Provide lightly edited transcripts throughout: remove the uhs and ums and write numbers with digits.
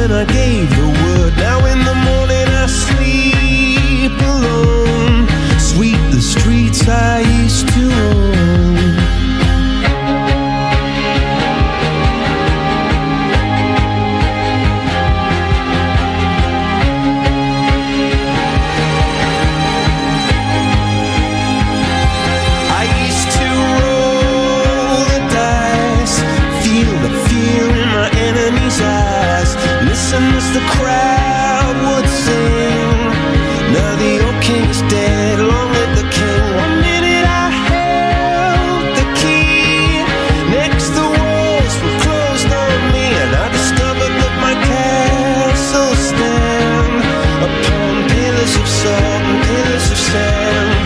when I gave the word. Now in the morning I sleep alone. Sweep the streets I used to own. As the crowd would sing, now the old king is dead, long live the king. 1 minute I held the key, next the walls were closed on me, and I discovered that my castle stand upon pillars of salt and pillars of sand.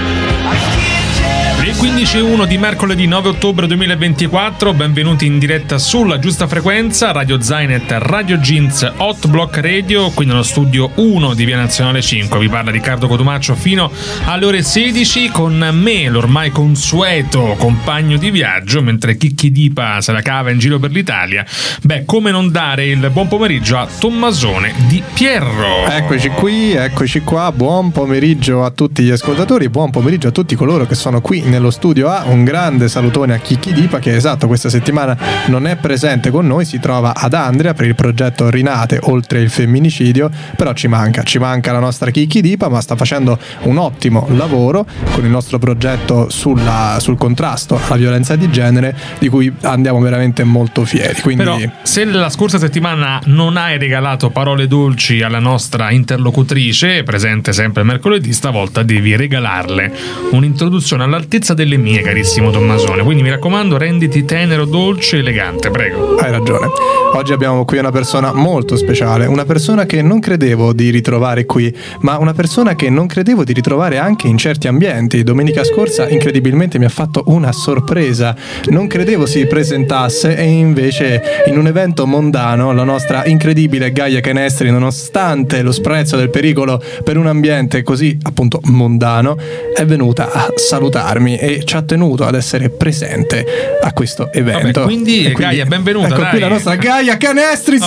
Le 15:01 di mercoledì 9 ottobre 2024, benvenuti in diretta sulla giusta frequenza, Radio Zainet, Radio Jeans, Hot Block Radio, qui nello studio 1 di Via Nazionale 5. Vi parla Riccardo Cotumaccio fino alle ore 16 con me, l'ormai consueto compagno di viaggio, mentre Chicchi Dipa se la cava in giro per l'Italia. Beh, come non dare il buon pomeriggio a Tommasone Di Pierro. Eccoci qui, eccoci qua, buon pomeriggio a tutti gli ascoltatori, buon pomeriggio a tutti coloro che sono qui nello studio A. Un grande salutone a Chicchi Dipa che questa settimana non è presente con noi, si trova ad Andria per il progetto Rinate oltre il femminicidio, però ci manca la nostra Chicchi Dipa, ma sta facendo un ottimo lavoro con il nostro progetto sul contrasto alla violenza di genere, di cui andiamo veramente molto fieri. Quindi... Però se la scorsa settimana non hai regalato parole dolci alla nostra interlocutrice, presente sempre mercoledì, stavolta devi regalarle un'introduzione all'altezza delle mie, carissimo Tommasone, quindi mi raccomando, renditi tenero, dolce, elegante, prego. Hai ragione. Oggi abbiamo qui una persona molto speciale, una persona che non credevo di ritrovare qui, ma una persona che non credevo di ritrovare anche in certi ambienti. Domenica scorsa incredibilmente mi ha fatto una sorpresa, non credevo si presentasse e invece in un evento mondano la nostra incredibile Gaia Canestri, nonostante lo sprezzo del pericolo per un ambiente così appunto mondano, è venuta a salutarmi e ci ha tenuto ad essere presente a questo evento. Vabbè, quindi Gaia, benvenuta. Ecco dai. qui la nostra Gaia Canestri,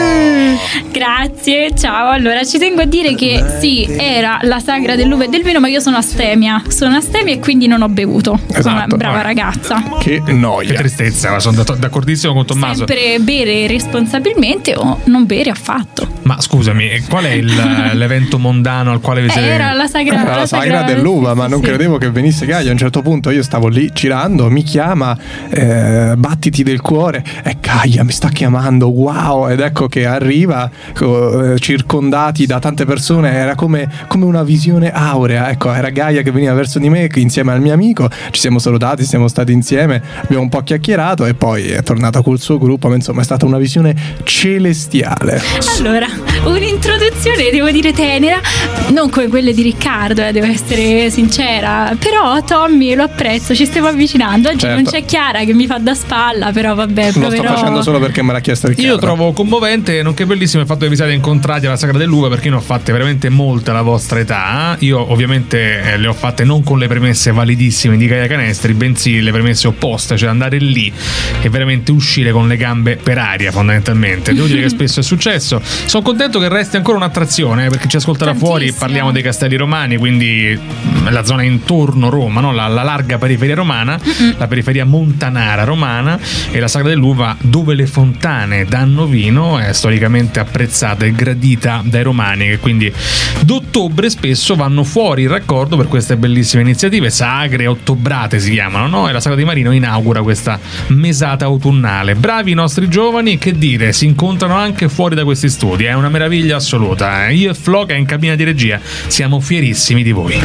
sì! Grazie, ciao. Allora, ci tengo a dire che sì, era la sagra dell'uva e del vino, ma io sono astemia e quindi non ho bevuto. Sono una brava ragazza. Che noia. Che tristezza, sono d'accordissimo con Tommaso. Sempre bere responsabilmente o non bere affatto. Ma scusami, qual è l'evento mondano al quale vi siete... Era la sagra dell'uva, ma non credevo che venisse Gaia. A un certo punto io stavo lì girando, mi chiama, battiti del cuore, e Gaia mi sta chiamando, wow, ed ecco che arriva circondati da tante persone, era come una visione aurea, ecco, era Gaia che veniva verso di me insieme al mio amico, ci siamo salutati, siamo stati insieme, abbiamo un po' chiacchierato e poi è tornata col suo gruppo, ma insomma è stata una visione celestiale. Allora, un'introduzione devo dire tenera, non come quelle di Riccardo, devo essere sincera, però Tommy lo apprezzo, ci stiamo avvicinando. Oggi certo. Non c'è Chiara che mi fa da spalla, però vabbè, lo sto facendo solo perché me l'ha chiesto Riccardo. Io trovo commovente, nonché bellissimo il fatto che vi siate incontrati alla Sagra dell'Uva, perché ne ho fatte veramente molte alla vostra età. Io ovviamente le ho fatte non con le premesse validissime di Gaia Canestri, bensì le premesse opposte, cioè andare lì e veramente uscire con le gambe per aria, fondamentalmente. Devo dire che spesso è successo. Sono contento che resti ancora un'attrazione, perché ci ascolta da fuori, parliamo dei Castelli Romani, quindi la zona intorno Roma, no? La larga periferia romana, la periferia montanara romana, e la Sagra dell'Uva, dove le fontane danno vino, è storicamente apprezzata e gradita dai romani, che quindi d'ottobre spesso vanno fuori il raccordo per queste bellissime iniziative, sagre ottobrate si chiamano, no? E la Sagra di Marino inaugura questa mesata autunnale. Bravi i nostri giovani, che dire, si incontrano anche fuori da questi studi, è una meraviglia assoluta. Io e Flo, che è in cabina di regia, siamo fierissimi di voi.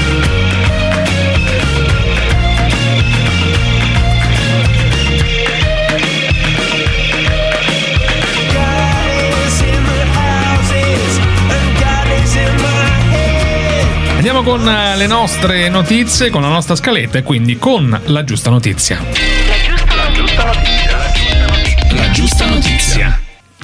Andiamo con le nostre notizie, con la nostra scaletta, e quindi con la giusta notizia. La giusta notizia.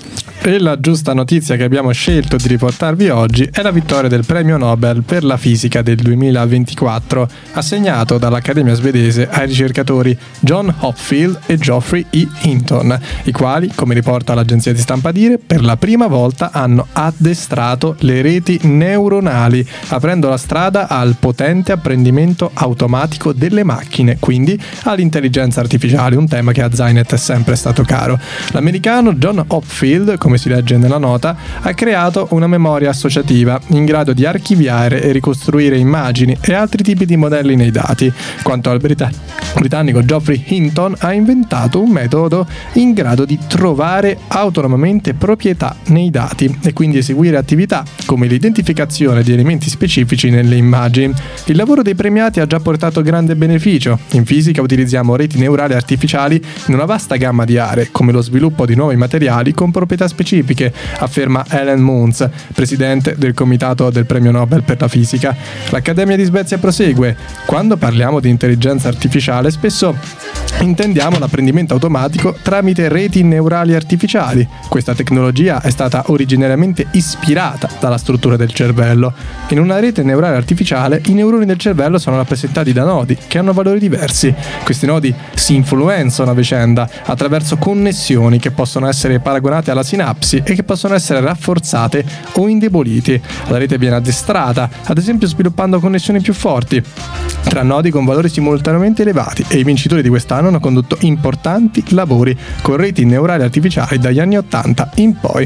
E la giusta notizia che abbiamo scelto di riportarvi oggi è la vittoria del premio Nobel per la fisica del 2024, assegnato dall'Accademia svedese ai ricercatori John Hopfield e Geoffrey E. Hinton, i quali, come riporta l'agenzia di stampa Dire, per la prima volta hanno addestrato le reti neuronali, aprendo la strada al potente apprendimento automatico delle macchine, quindi all'intelligenza artificiale, un tema che a Zynet è sempre stato caro. L'americano John Hopfield, come si legge nella nota, ha creato una memoria associativa in grado di archiviare e ricostruire immagini e altri tipi di modelli nei dati. Quanto al britannico Geoffrey Hinton, ha inventato un metodo in grado di trovare autonomamente proprietà nei dati e quindi eseguire attività come l'identificazione di elementi specifici nelle immagini. Il lavoro dei premiati ha già portato grande beneficio. In fisica utilizziamo reti neurali artificiali in una vasta gamma di aree, come lo sviluppo di nuovi materiali con proprietà specifiche, afferma Helen Moons, presidente del comitato del premio Nobel per la fisica. L'Accademia di Svezia prosegue: quando parliamo di intelligenza artificiale spesso intendiamo l'apprendimento automatico tramite reti neurali artificiali. Questa tecnologia è stata originariamente ispirata dalla struttura del cervello. In una rete neurale artificiale i neuroni del cervello sono rappresentati da nodi che hanno valori diversi. Questi nodi si influenzano a vicenda attraverso connessioni che possono essere paragonate alla sinapsi e che possono essere rafforzate o indeboliti. La rete viene addestrata, ad esempio sviluppando connessioni più forti tra nodi con valori simultaneamente elevati, e i vincitori di quest'anno hanno condotto importanti lavori con reti neurali artificiali dagli anni 80 in poi.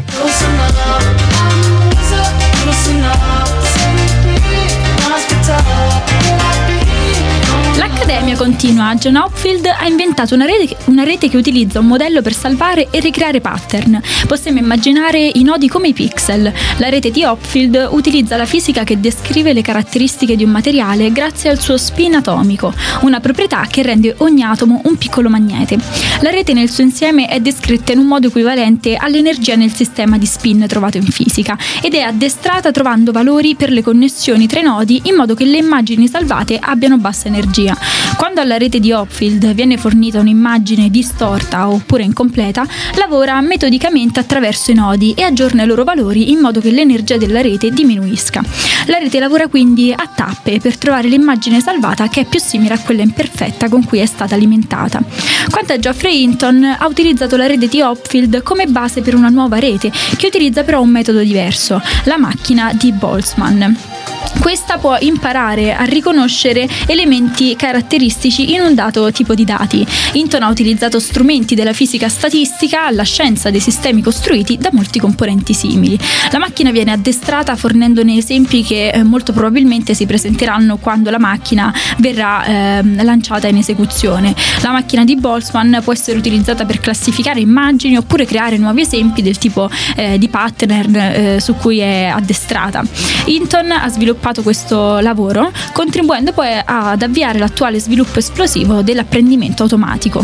L'Accademia continua: John Hopfield ha inventato una rete che utilizza un modello per salvare e ricreare pattern. Possiamo immaginare i nodi come i pixel. La rete di Hopfield utilizza la fisica che descrive le caratteristiche di un materiale grazie al suo spin atomico, una proprietà che rende ogni atomo un piccolo magnete. La rete nel suo insieme è descritta in un modo equivalente all'energia nel sistema di spin trovato in fisica ed è addestrata trovando valori per le connessioni tra i nodi in modo che le immagini salvate abbiano bassa energia. Quando alla rete di Hopfield viene fornita un'immagine distorta oppure incompleta, lavora metodicamente attraverso i nodi e aggiorna i loro valori in modo che l'energia della rete diminuisca. La rete lavora quindi a tappe per trovare l'immagine salvata che è più simile a quella imperfetta con cui è stata alimentata. Quanto a Geoffrey Hinton, ha utilizzato la rete di Hopfield come base per una nuova rete che utilizza però un metodo diverso, la macchina di Boltzmann. Questa può imparare a riconoscere elementi caratteristici in un dato tipo di dati. Hinton ha utilizzato strumenti della fisica statistica alla scienza dei sistemi costruiti da molti componenti simili. La macchina viene addestrata fornendone esempi che molto probabilmente si presenteranno quando la macchina verrà lanciata in esecuzione. La macchina di Boltzmann può essere utilizzata per classificare immagini oppure creare nuovi esempi del tipo di pattern su cui è addestrata. Hinton ha sviluppato questo lavoro, contribuendo poi ad avviare l'attuale sviluppo esplosivo dell'apprendimento automatico.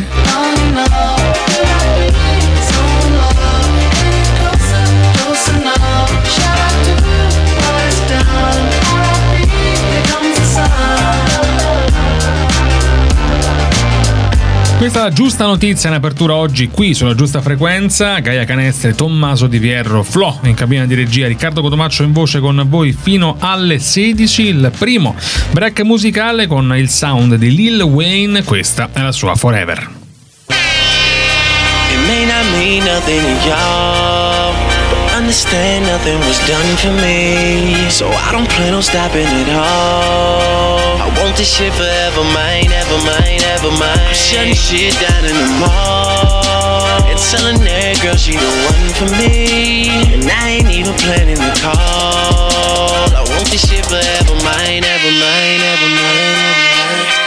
Questa giusta notizia in apertura oggi qui sulla giusta frequenza. Gaia Canestre, Tommaso Di Vierro, Flo in cabina di regia, Riccardo Cotomaccio in voce con voi fino alle 16. Il primo break musicale con il sound di Lil Wayne, questa è la sua Forever. It may not mean nothing to y'all, but understand nothing was done for me, so I don't plan on stopping at all. I want this shit forever, mine, ever mine, ever mine. I'm shutting shit down in the mall and telling that girl she the one for me, and I ain't even planning to call. I want this shit forever, mine, ever mine, ever mine, ever mine.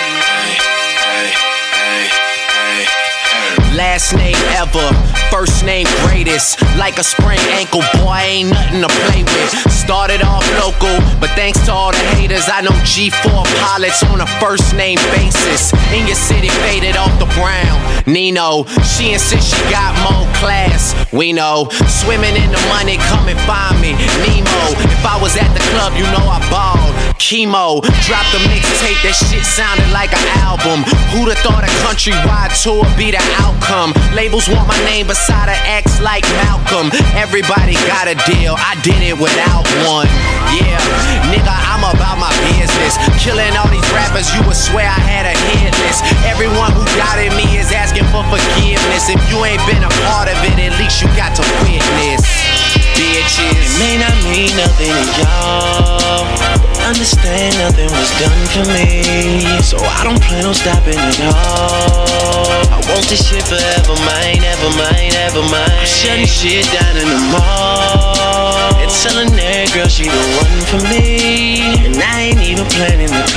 Last name ever, first name greatest. Like a sprained ankle, boy, ain't nothing to play with. Started off local, but thanks to all the haters, I know G4 pilots on a first name basis. In your city, faded off the brown. Nino, she insists she got more class. We know, swimming in the money, come and find me. Nemo, if I was at the club, you know I balled. Chemo, dropped a mixtape, that shit sounded like an album. Who'da thought a countrywide tour be the outcome? Labels want my name beside an X like Malcolm. Everybody got a deal, I did it without one. Yeah, nigga, I'm about my business. Killing all these rappers, you would swear I had a hit list. Everyone who doubted me is asking for forgiveness. If you ain't been a part of it, at least you got to witness. Bitches, it may not mean nothing to y'all, understand nothing was done for me, so I don't plan on stopping at all. I want this shit forever, mine, ever mine, ever mine. I'm shutting shit down in the mall and telling that girl she the one for me, and I ain't even planning the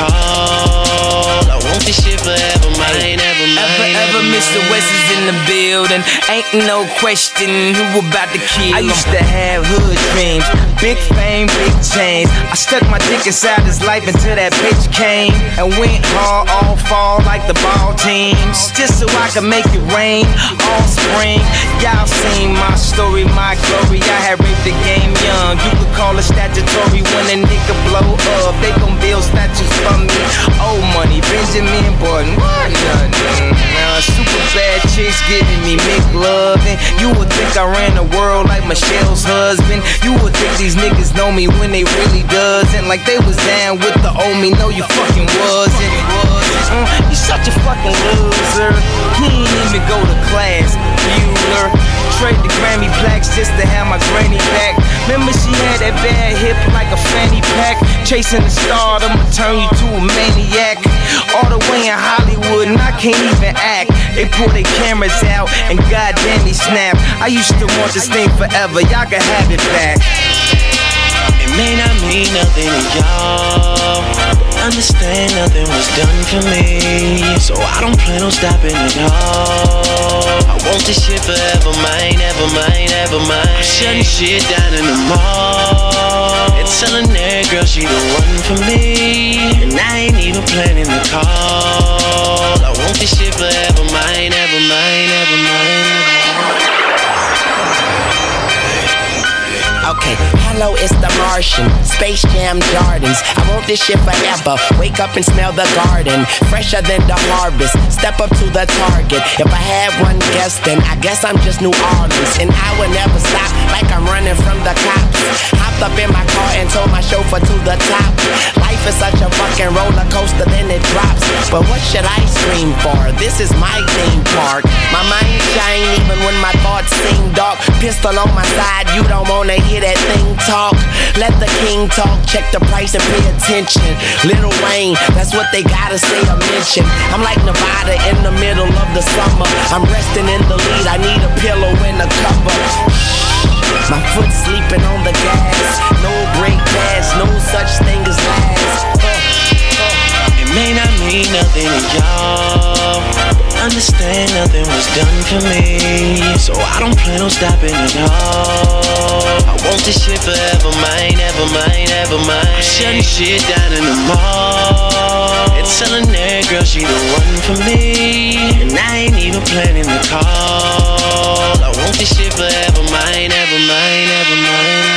call. I want this shit forever, mine, ever mine. Ever Mr. West is in the building, ain't no question who about to kill him. I used to have hood dreams, big fame, big chains. I stuck my dick inside his life until that bitch came and went hard all fall like the ball teams, just so I could make it rain all spring. Y'all seen my story, my glory. I had raped the game young, you could call it statutory. When a nigga blow up, they gon' build statues for me. Old money, Benjamin Button, what nothing. Now super bad chicks giving me McLovin'. You would think I ran the world like Michelle's husband. You would think these niggas know me when they really doesn't. Like they was down with the old me, no you fucking wasn't. You such a fucking loser. He ain't even go to class, Bueller. Trade the Grammy plaques just to have my granny back. Remember she had that bad hip like a fanny pack. Chasing the star, I'ma turn you to a maniac. All the way in Hollywood and I can't even act. They pull their cameras out and goddamn they snap. I used to want this thing forever, y'all can have it back. It may not mean nothing to y'all, understand nothing was done for me, so I don't plan on stopping at all. I want this shit forever, mine, ever mine, ever mine. I'm shutting shit down in the mall and telling that girl she the one for me, and I ain't even planning the call. I want this shit forever, mine, ever mine, ever mine. Okay, hello, it's the Martian, Space Jam Jordans. I want this shit forever, wake up and smell the garden, fresher than the harvest, step up to the target. If I had one guess, then I guess I'm just New Orleans, and I would never stop like I'm running from the cops. Hopped up in my car and told my chauffeur to the top. Life is such a fucking roller coaster, then it drops. But what should I scream for? This is my theme park. My mind shine even when my thoughts seem dark. Pistol on my side, you don't wanna hear that thing talk. Let the king talk, check the price and pay attention. Lil Wayne, that's what they gotta say or mention. I'm like Nevada in the middle of the summer. I'm resting in the lead, I need a pillow and a cover. My foot sleeping on the gas, no brake pads, no such thing as last. It may not mean nothing to y'all, understand nothing was done for me, so I don't plan on stopping at all. I want this shit forever, mine, ever mine, ever mine. I'm shutting shit down in the mall and telling that girl she the one for me, and I ain't even planning the call. I want this shit forever, mine, ever mine, ever mine.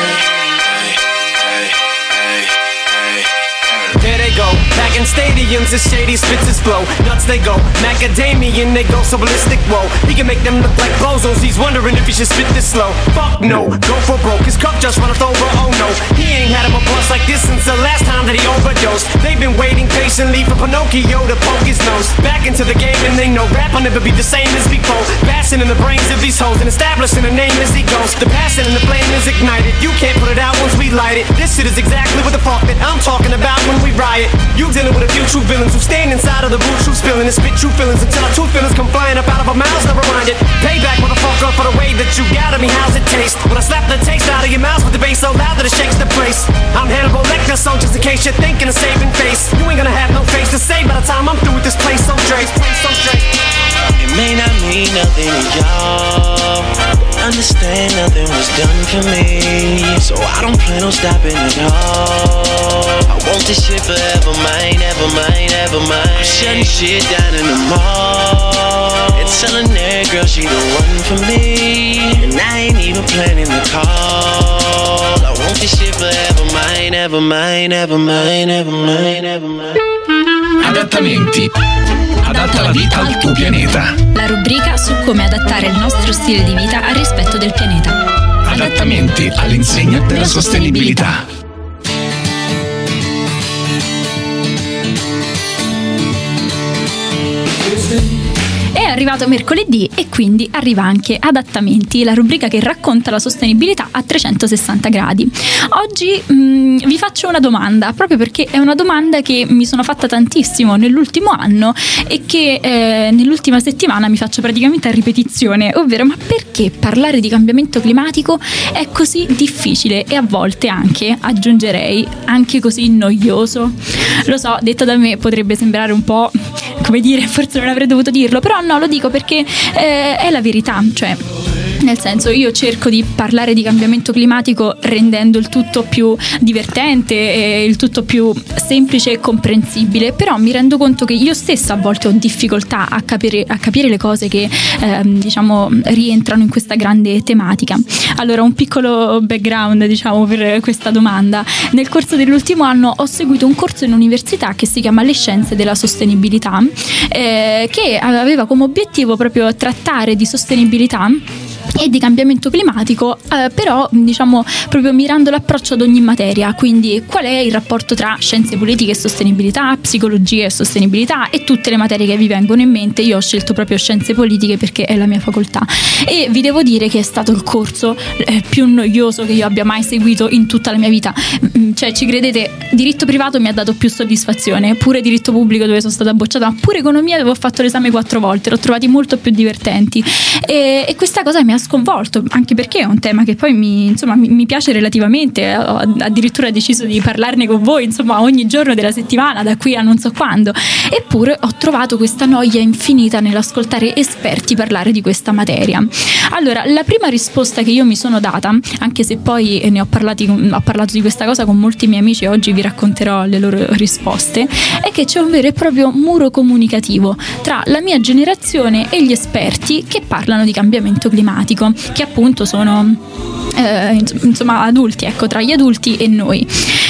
There they go, back in stadiums, the shady spits his flow. Nuts they go, macadamian, they go so ballistic, whoa. He can make them look like bozos, he's wondering if he should spit this slow. Fuck no, go for broke, his cup just runneth over, oh no. He ain't had him a bust like this since the last time that he overdosed. They've been waiting patiently for Pinocchio to poke his nose back into the game, and they know rap will never be the same as before. Bashing in the brains of these hoes and establishing a name as he goes. The passion and the flame is ignited, you can't put it out once we light it. This shit is exactly what the fuck that I'm talking about when we riot. You dealing with a few true villains who stand inside of the boot, true spilling and spit true feelings until our true feelings come flying up out of our mouths. Never mind it. Payback, motherfucker, for the way that you got at me. How's it taste? When I slap the taste out of your mouth with the bass so loud that it shakes the place. I'm Hannibal Lecter, so just in case you're thinking of saving face, you ain't gonna have no face to say by the time I'm through with this place. So Drake, it may not mean nothing to y'all, understand nothing was done for me, so I don't plan on stopping at all. I want this shit forever, mine, ever mine, ever mine. I'm shutting shit down in the mall and telling that girl she the one for me, and ain't even planning the call. I want this shit forever mine, ever mine, ever mine, ever mine, ever mine. Adattamenti. Adatta la vita al tuo pianeta. La rubrica su come adattare il nostro stile di vita al rispetto del pianeta. Adattamenti all'insegna della sostenibilità. È arrivato mercoledì e quindi arriva anche Adattamenti, la rubrica che racconta la sostenibilità a 360 gradi. Oggi vi faccio una domanda, proprio perché è una domanda che mi sono fatta tantissimo nell'ultimo anno e che nell'ultima settimana mi faccio praticamente a ripetizione, ovvero: ma perché parlare di cambiamento climatico è così difficile e a volte anche, aggiungerei, anche così noioso? Lo so, detto da me potrebbe sembrare un po', come dire, forse non avrei dovuto dirlo, però no, lo dico perché è la verità, cioè nel senso, io cerco di parlare di cambiamento climatico rendendo il tutto più divertente e il tutto più semplice e comprensibile, però mi rendo conto che io stessa a volte ho difficoltà a capire le cose che diciamo rientrano in questa grande tematica. Allora, un piccolo background, diciamo, per questa domanda: nel corso dell'ultimo anno ho seguito un corso in università che si chiama Le Scienze della Sostenibilità, che aveva come obiettivo proprio trattare di sostenibilità e di cambiamento climatico, però diciamo proprio mirando l'approccio ad ogni materia. Quindi qual è il rapporto tra scienze politiche e sostenibilità, psicologia e sostenibilità e tutte le materie che vi vengono in mente. Io ho scelto proprio scienze politiche perché è la mia facoltà e vi devo dire che è stato il corso più noioso che io abbia mai seguito in tutta la mia vita. Cioè, ci credete, diritto privato mi ha dato più soddisfazione, pure diritto pubblico dove sono stata bocciata, ma pure economia dove ho fatto l'esame 4 volte, l'ho trovati molto più divertenti e questa cosa mi ha sconvolto, anche perché è un tema che poi mi piace relativamente. Ho addirittura deciso di parlarne con voi, insomma, ogni giorno della settimana da qui a non so quando, eppure ho trovato questa noia infinita nell'ascoltare esperti parlare di questa materia. Allora, la prima risposta che io mi sono data, anche se poi ho parlato di questa cosa con molti miei amici e oggi vi racconterò le loro risposte, è che c'è un vero e proprio muro comunicativo tra la mia generazione e gli esperti che parlano di cambiamento climatico, che appunto sono insomma adulti, ecco, tra gli adulti e noi,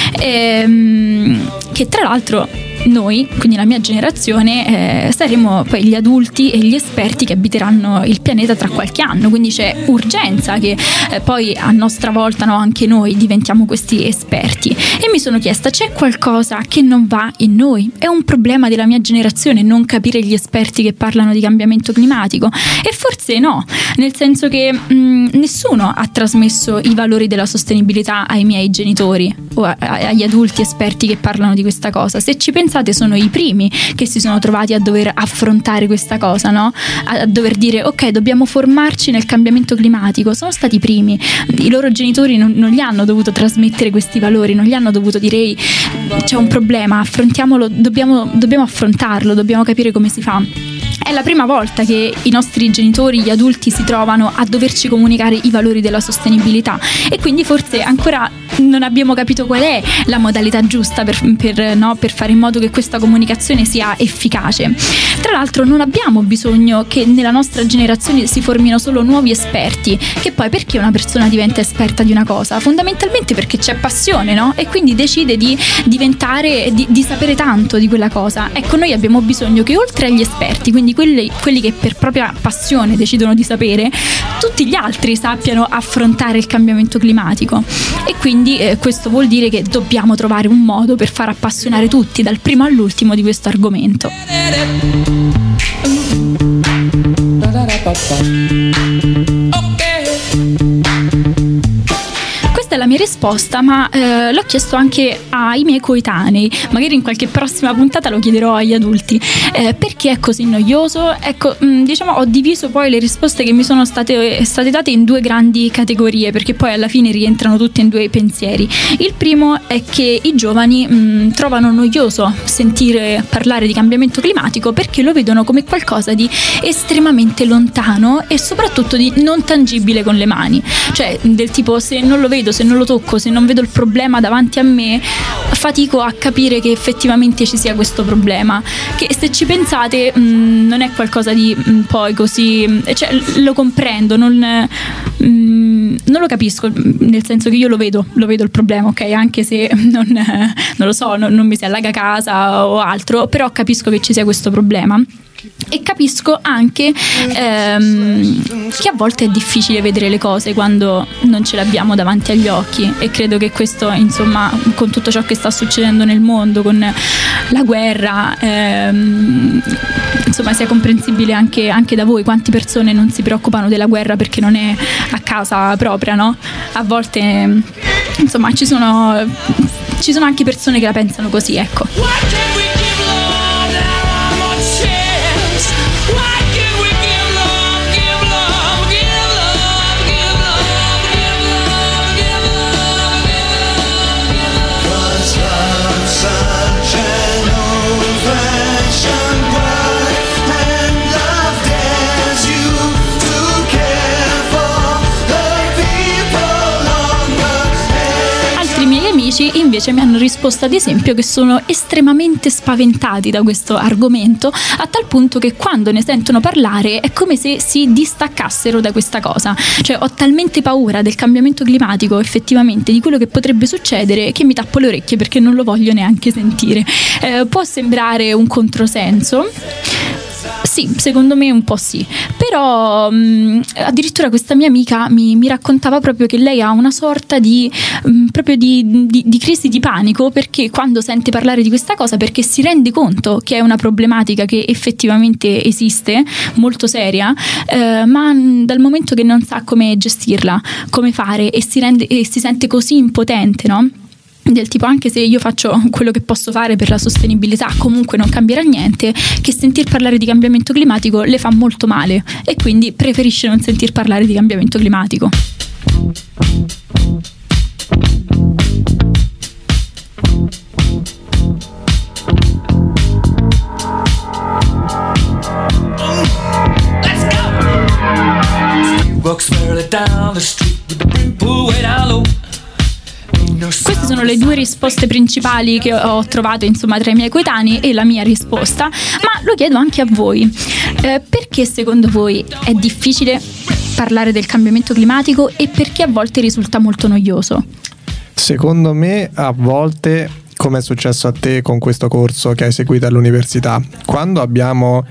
che tra l'altro noi, quindi la mia generazione, saremo poi gli adulti e gli esperti che abiteranno il pianeta tra qualche anno, quindi c'è urgenza che poi a nostra volta, no, anche noi diventiamo questi esperti. E mi sono chiesta: c'è qualcosa che non va in noi? È un problema della mia generazione non capire gli esperti che parlano di cambiamento climatico? E forse no, nel senso che nessuno ha trasmesso i valori della sostenibilità ai miei genitori o agli adulti esperti che parlano di questa cosa. Se ci pensate, sono i primi che si sono trovati a dover affrontare questa cosa, no? A dover dire: ok, dobbiamo formarci nel cambiamento climatico. Sono stati i primi. I loro genitori non gli hanno dovuto trasmettere questi valori, non gli hanno dovuto dire: ehi, c'è un problema, affrontiamolo, dobbiamo affrontarlo, dobbiamo capire come si fa. È la prima volta che i nostri genitori, gli adulti, si trovano a doverci comunicare i valori della sostenibilità e quindi forse ancora non abbiamo capito qual è la modalità giusta per fare in modo che questa comunicazione sia efficace. Tra l'altro non abbiamo bisogno che nella nostra generazione si formino solo nuovi esperti, che poi perché una persona diventa esperta di una cosa? Fondamentalmente perché c'è passione, no? E quindi decide di diventare, di sapere tanto di quella cosa. Ecco, noi abbiamo bisogno che oltre agli esperti, quindi quelli che per propria passione decidono di sapere, tutti gli altri sappiano affrontare il cambiamento climatico. E quindi questo vuol dire che dobbiamo trovare un modo per far appassionare tutti, dal primo all'ultimo, di questo argomento. Questa è la mia risposta, ma l'ho chiesto anche ai miei coetanei, magari in qualche prossima puntata lo chiederò agli adulti. Perché è così noioso? Ecco, diciamo, ho diviso poi le risposte che mi sono state date in due grandi categorie, perché poi alla fine rientrano tutte in due pensieri. Il primo è che i giovani trovano noioso sentire parlare di cambiamento climatico perché lo vedono come qualcosa di estremamente lontano e soprattutto di non tangibile con le mani, cioè del tipo: se non lo vedo, se non lo tocco, se non vedo il problema davanti a me, fatico a capire che effettivamente ci sia questo problema, che se ci pensate non è qualcosa di poi così, cioè lo comprendo, non non lo capisco, nel senso che io lo vedo il problema, ok, anche se non lo so, non mi si allaga casa o altro, però capisco che ci sia questo problema. E capisco anche che a volte è difficile vedere le cose quando non ce le abbiamo davanti agli occhi, e credo che questo, insomma, con tutto ciò che sta succedendo nel mondo, con la guerra, insomma, sia comprensibile anche da voi. Quante persone non si preoccupano della guerra perché non è a casa propria, no? A volte, insomma, ci sono anche persone che la pensano così, ecco. Invece mi hanno risposto, ad esempio, che sono estremamente spaventati da questo argomento, a tal punto che quando ne sentono parlare è come se si distaccassero da questa cosa. Cioè, ho talmente paura del cambiamento climatico, effettivamente, di quello che potrebbe succedere, che mi tappo le orecchie perché non lo voglio neanche sentire. Può sembrare un controsenso. Sì, secondo me un po' sì, però addirittura questa mia amica mi raccontava proprio che lei ha una sorta di crisi di panico, perché quando sente parlare di questa cosa, perché si rende conto che è una problematica che effettivamente esiste, molto seria, ma dal momento che non sa come gestirla, come fare, e si sente così impotente, no? Del tipo, anche se io faccio quello che posso fare per la sostenibilità, comunque non cambierà niente, che sentir parlare di cambiamento climatico le fa molto male, e quindi preferisce non sentir parlare di cambiamento climatico. Queste sono le due risposte principali che ho trovato, insomma, tra i miei coetanei, e la mia risposta. Ma lo chiedo anche a voi: perché secondo voi è difficile parlare del cambiamento climatico, e perché a volte risulta molto noioso? Secondo me a volte, come è successo a te con questo corso che hai seguito all'università, quando abbiamo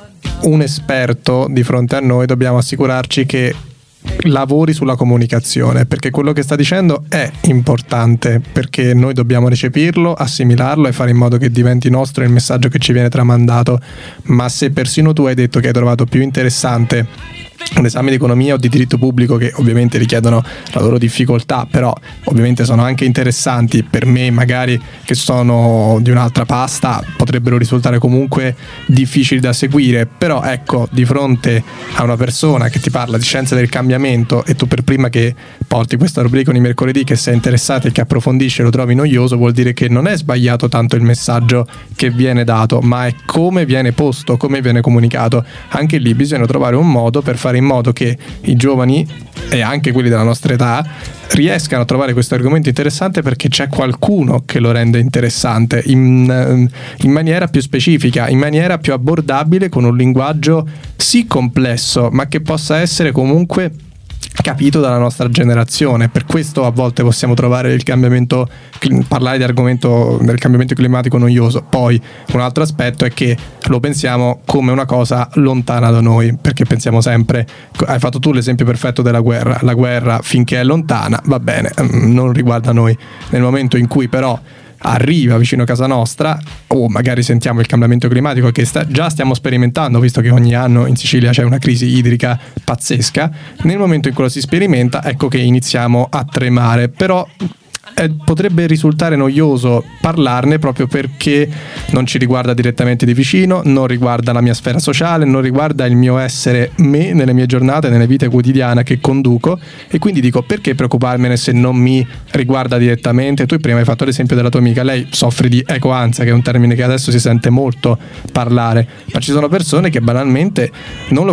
un esperto di fronte a noi dobbiamo assicurarci che lavori sulla comunicazione, perché quello che sta dicendo è importante, perché noi dobbiamo recepirlo, assimilarlo e fare in modo che diventi nostro il messaggio che ci viene tramandato. Ma se persino tu hai detto che hai trovato più interessante un esame di economia o di diritto pubblico, che ovviamente richiedono la loro difficoltà, però ovviamente sono anche interessanti, per me magari che sono di un'altra pasta potrebbero risultare comunque difficili da seguire, però ecco, di fronte a una persona che ti parla di scienza del cambiamento, e tu per prima che porti questa rubrica ogni mercoledì che sei interessato e che approfondisce lo trovi noioso, vuol dire che non è sbagliato tanto il messaggio che viene dato, ma è come viene posto, come viene comunicato. Anche lì bisogna trovare un modo per fare in modo che i giovani e anche quelli della nostra età riescano a trovare questo argomento interessante, perché c'è qualcuno che lo rende interessante in maniera più specifica, in maniera più abbordabile, con un linguaggio sì complesso, ma che possa essere comunque capito dalla nostra generazione. Per questo a volte possiamo trovare parlare di argomento del cambiamento climatico noioso. Poi un altro aspetto è che lo pensiamo come una cosa lontana da noi, perché pensiamo sempre, hai fatto tu l'esempio perfetto della guerra, la guerra finché è lontana va bene, non riguarda noi. Nel momento in cui però arriva vicino a casa nostra, o magari sentiamo il cambiamento climatico che già stiamo sperimentando, visto che ogni anno in Sicilia c'è una crisi idrica pazzesca, nel momento in cui lo si sperimenta, ecco che iniziamo a tremare. Però potrebbe risultare noioso parlarne proprio perché non ci riguarda direttamente di vicino, non riguarda la mia sfera sociale, non riguarda il mio essere me nelle mie giornate, nelle vite quotidiane che conduco, e quindi dico, perché preoccuparmene se non mi riguarda direttamente? Tu prima hai fatto l'esempio della tua amica, lei soffre di ecoansia, che è un termine che adesso si sente molto parlare, ma ci sono persone che banalmente non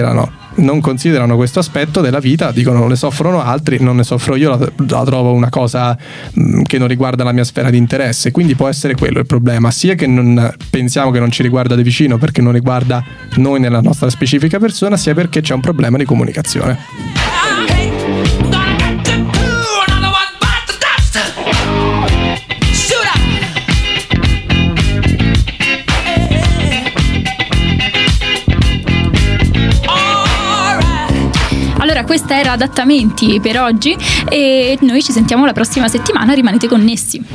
considerano questo aspetto della vita, dicono ne soffrono altri, non ne soffro io, la trovo una cosa che non riguarda la mia sfera di interesse. Quindi può essere quello il problema, sia che non pensiamo che non ci riguarda da vicino perché non riguarda noi nella nostra specifica persona, sia perché c'è un problema di comunicazione. questa era Adattamenti per oggi e noi ci sentiamo la prossima settimana, rimanete connessi.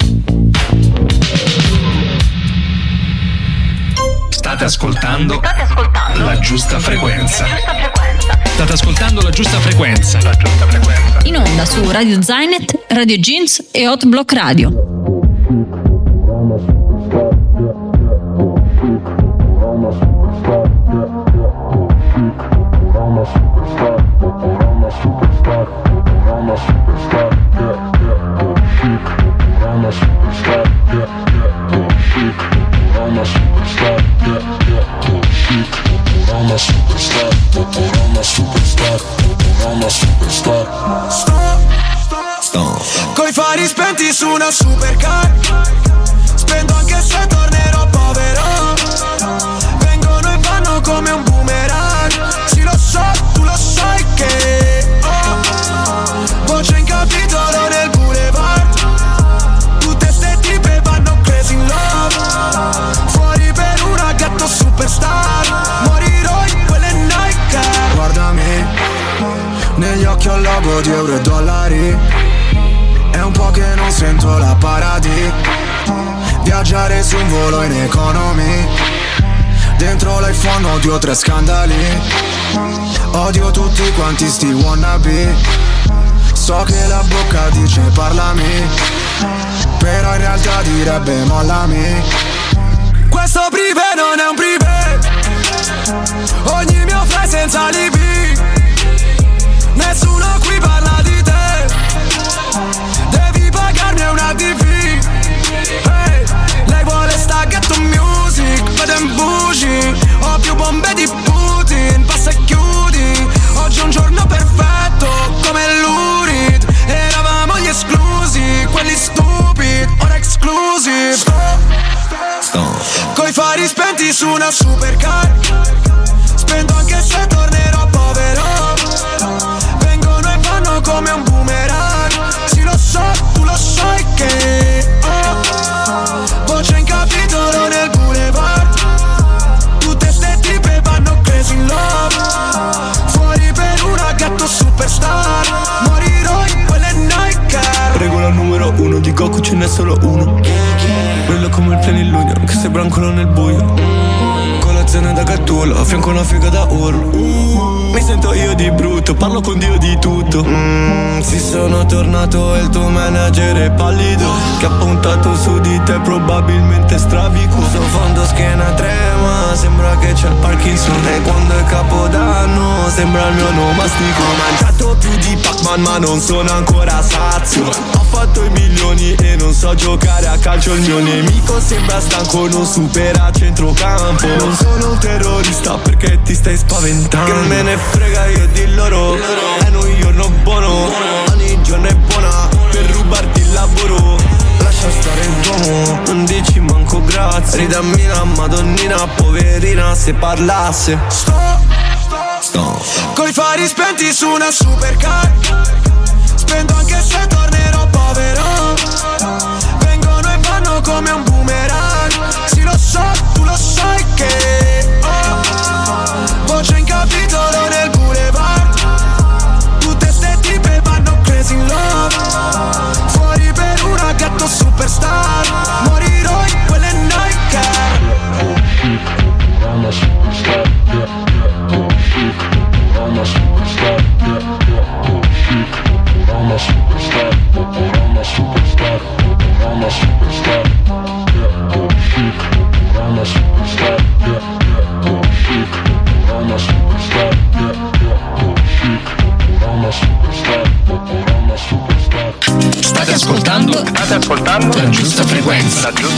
State ascoltando la giusta frequenza. State ascoltando la giusta frequenza. In onda su Radio Zainet, Radio Jeans e Hot Block Radio. Coi fari spenti su una supercar, spendo anche se tornerò povero. Vengono e vanno come un boomerang. Sì lo so, tu lo sai che voce in capitolo nel boulevard. Tutte ste tipe vanno crazy in love. Fuori per una gatto superstar. Morirò in quelle Nike. Guardami, negli occhi ho il logo di euro e dollari. È un po' che non sento la paradis. Viaggiare su un volo in economy. Dentro l'iPhone odio 3 scandali. Odio tutti quanti sti wannabe. So che la bocca dice parlami, però in realtà direbbe mollami. Questo privé non è un privé. Ogni mio fly senza alibi. Nessuno qui parla di te. Devi pagarmi una TV. Hey, lei vuole sta ghetto music, vede in bougie. Ho più bombe di Putin, passa e chiudi. Oggi è un giorno perfetto come l'Urid. Eravamo gli esclusi, quelli stupid, ora exclusive. Coi fari spenti su una supercar, spendo anche se tornerò povero. Vengono e vanno come un boomerang. Sì lo so, tu lo sai che voce in capitolo nel boulevard. Tutte ste tipe vanno crazy in love. Fuori per una gatto superstar. Morirò in quelle Nike. Regola numero 1, di Goku ce n'è solo uno. Bello come il plenilunio, che se brancolo nel buio. Colazione da Gattuolo, a fianco una figa da urlo. Mi sento io di brutto, parlo con Dio di tutto. Sì, sono tornato e il tuo manager è pallido, che ha puntato su di te, probabilmente strabico. Sto fondo schiena trema, sembra che c'è il Parkinson. E quando è Capodanno sembra il mio nomastico. Ho mangiato più di Pac-Man ma non sono ancora sazio. Ho fatto i milioni e non so giocare a calcio. Il mio nemico sembra stanco, non supera centrocampo. Non sono un terrorista perché ti stai spaventando. Che me ne frega io di loro. È un giorno buono, ogni giorno è buona per rubarti il lavoro. Lascia stare il duomo, non dici manco grazie. Ridammi la madonnina, poverina, se parlasse. Sto coi fari spenti su una supercar, spendo anche se tornerò povero. Vengono e vanno come un boomerang. Sì lo so, tu lo sai che voce in capitolo nel boulevard. Tutte ste tipe vanno crazy in love. Fuori per una gatto superstar. Morirò in quelle Nike. State ascoltando la giusta frequenza. State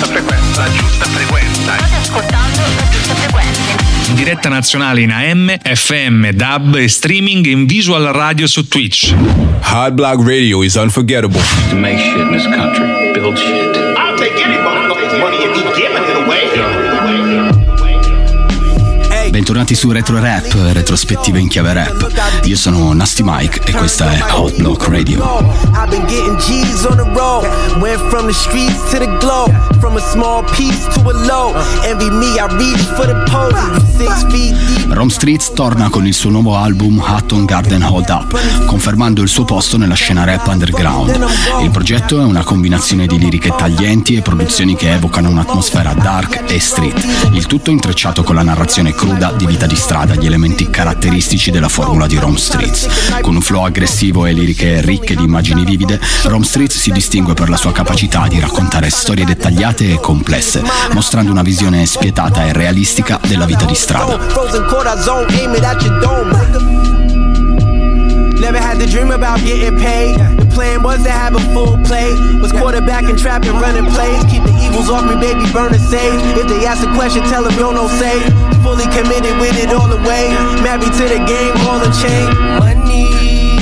ascoltando la giusta frequenza. In diretta nazionale in AM, FM, DAB e streaming in visual radio su Twitch. Hot Block Radio is unforgettable. To make shit in this country, build shit. I'll take any motherfucker's money if he giving it away. Bentornati su Retro Rap, retrospettive in chiave rap. Io sono Nasty Mike e questa è Hot Block Radio. I've been getting G's on the road. Went from the streets to the globe. From a small piece to a low. Envy me, I reach for the pole. 6 feet deep. Rome Streetz torna con il suo nuovo album Hatton Garden Hold Up, confermando il suo posto nella scena rap underground. Il progetto è una combinazione di liriche taglienti e produzioni che evocano un'atmosfera dark e street, il tutto intrecciato con la narrazione cruda di vita di strada, gli elementi caratteristici della formula di Rome Streetz. Con un flow aggressivo e liriche ricche di immagini vivide, Rome Streetz si distingue per la sua capacità di raccontare storie dettagliate e complesse, mostrando una visione spietata e realistica della vita di strada. Never had to dream about getting paid. The plan was to have a full plate. Was quarterbacking, trapping, running plays. Keep the evils off me, baby, burn the sage. If they ask a question, tell them yo, no say. Fully committed with it all the way. Married to the game, ball and chain. Money.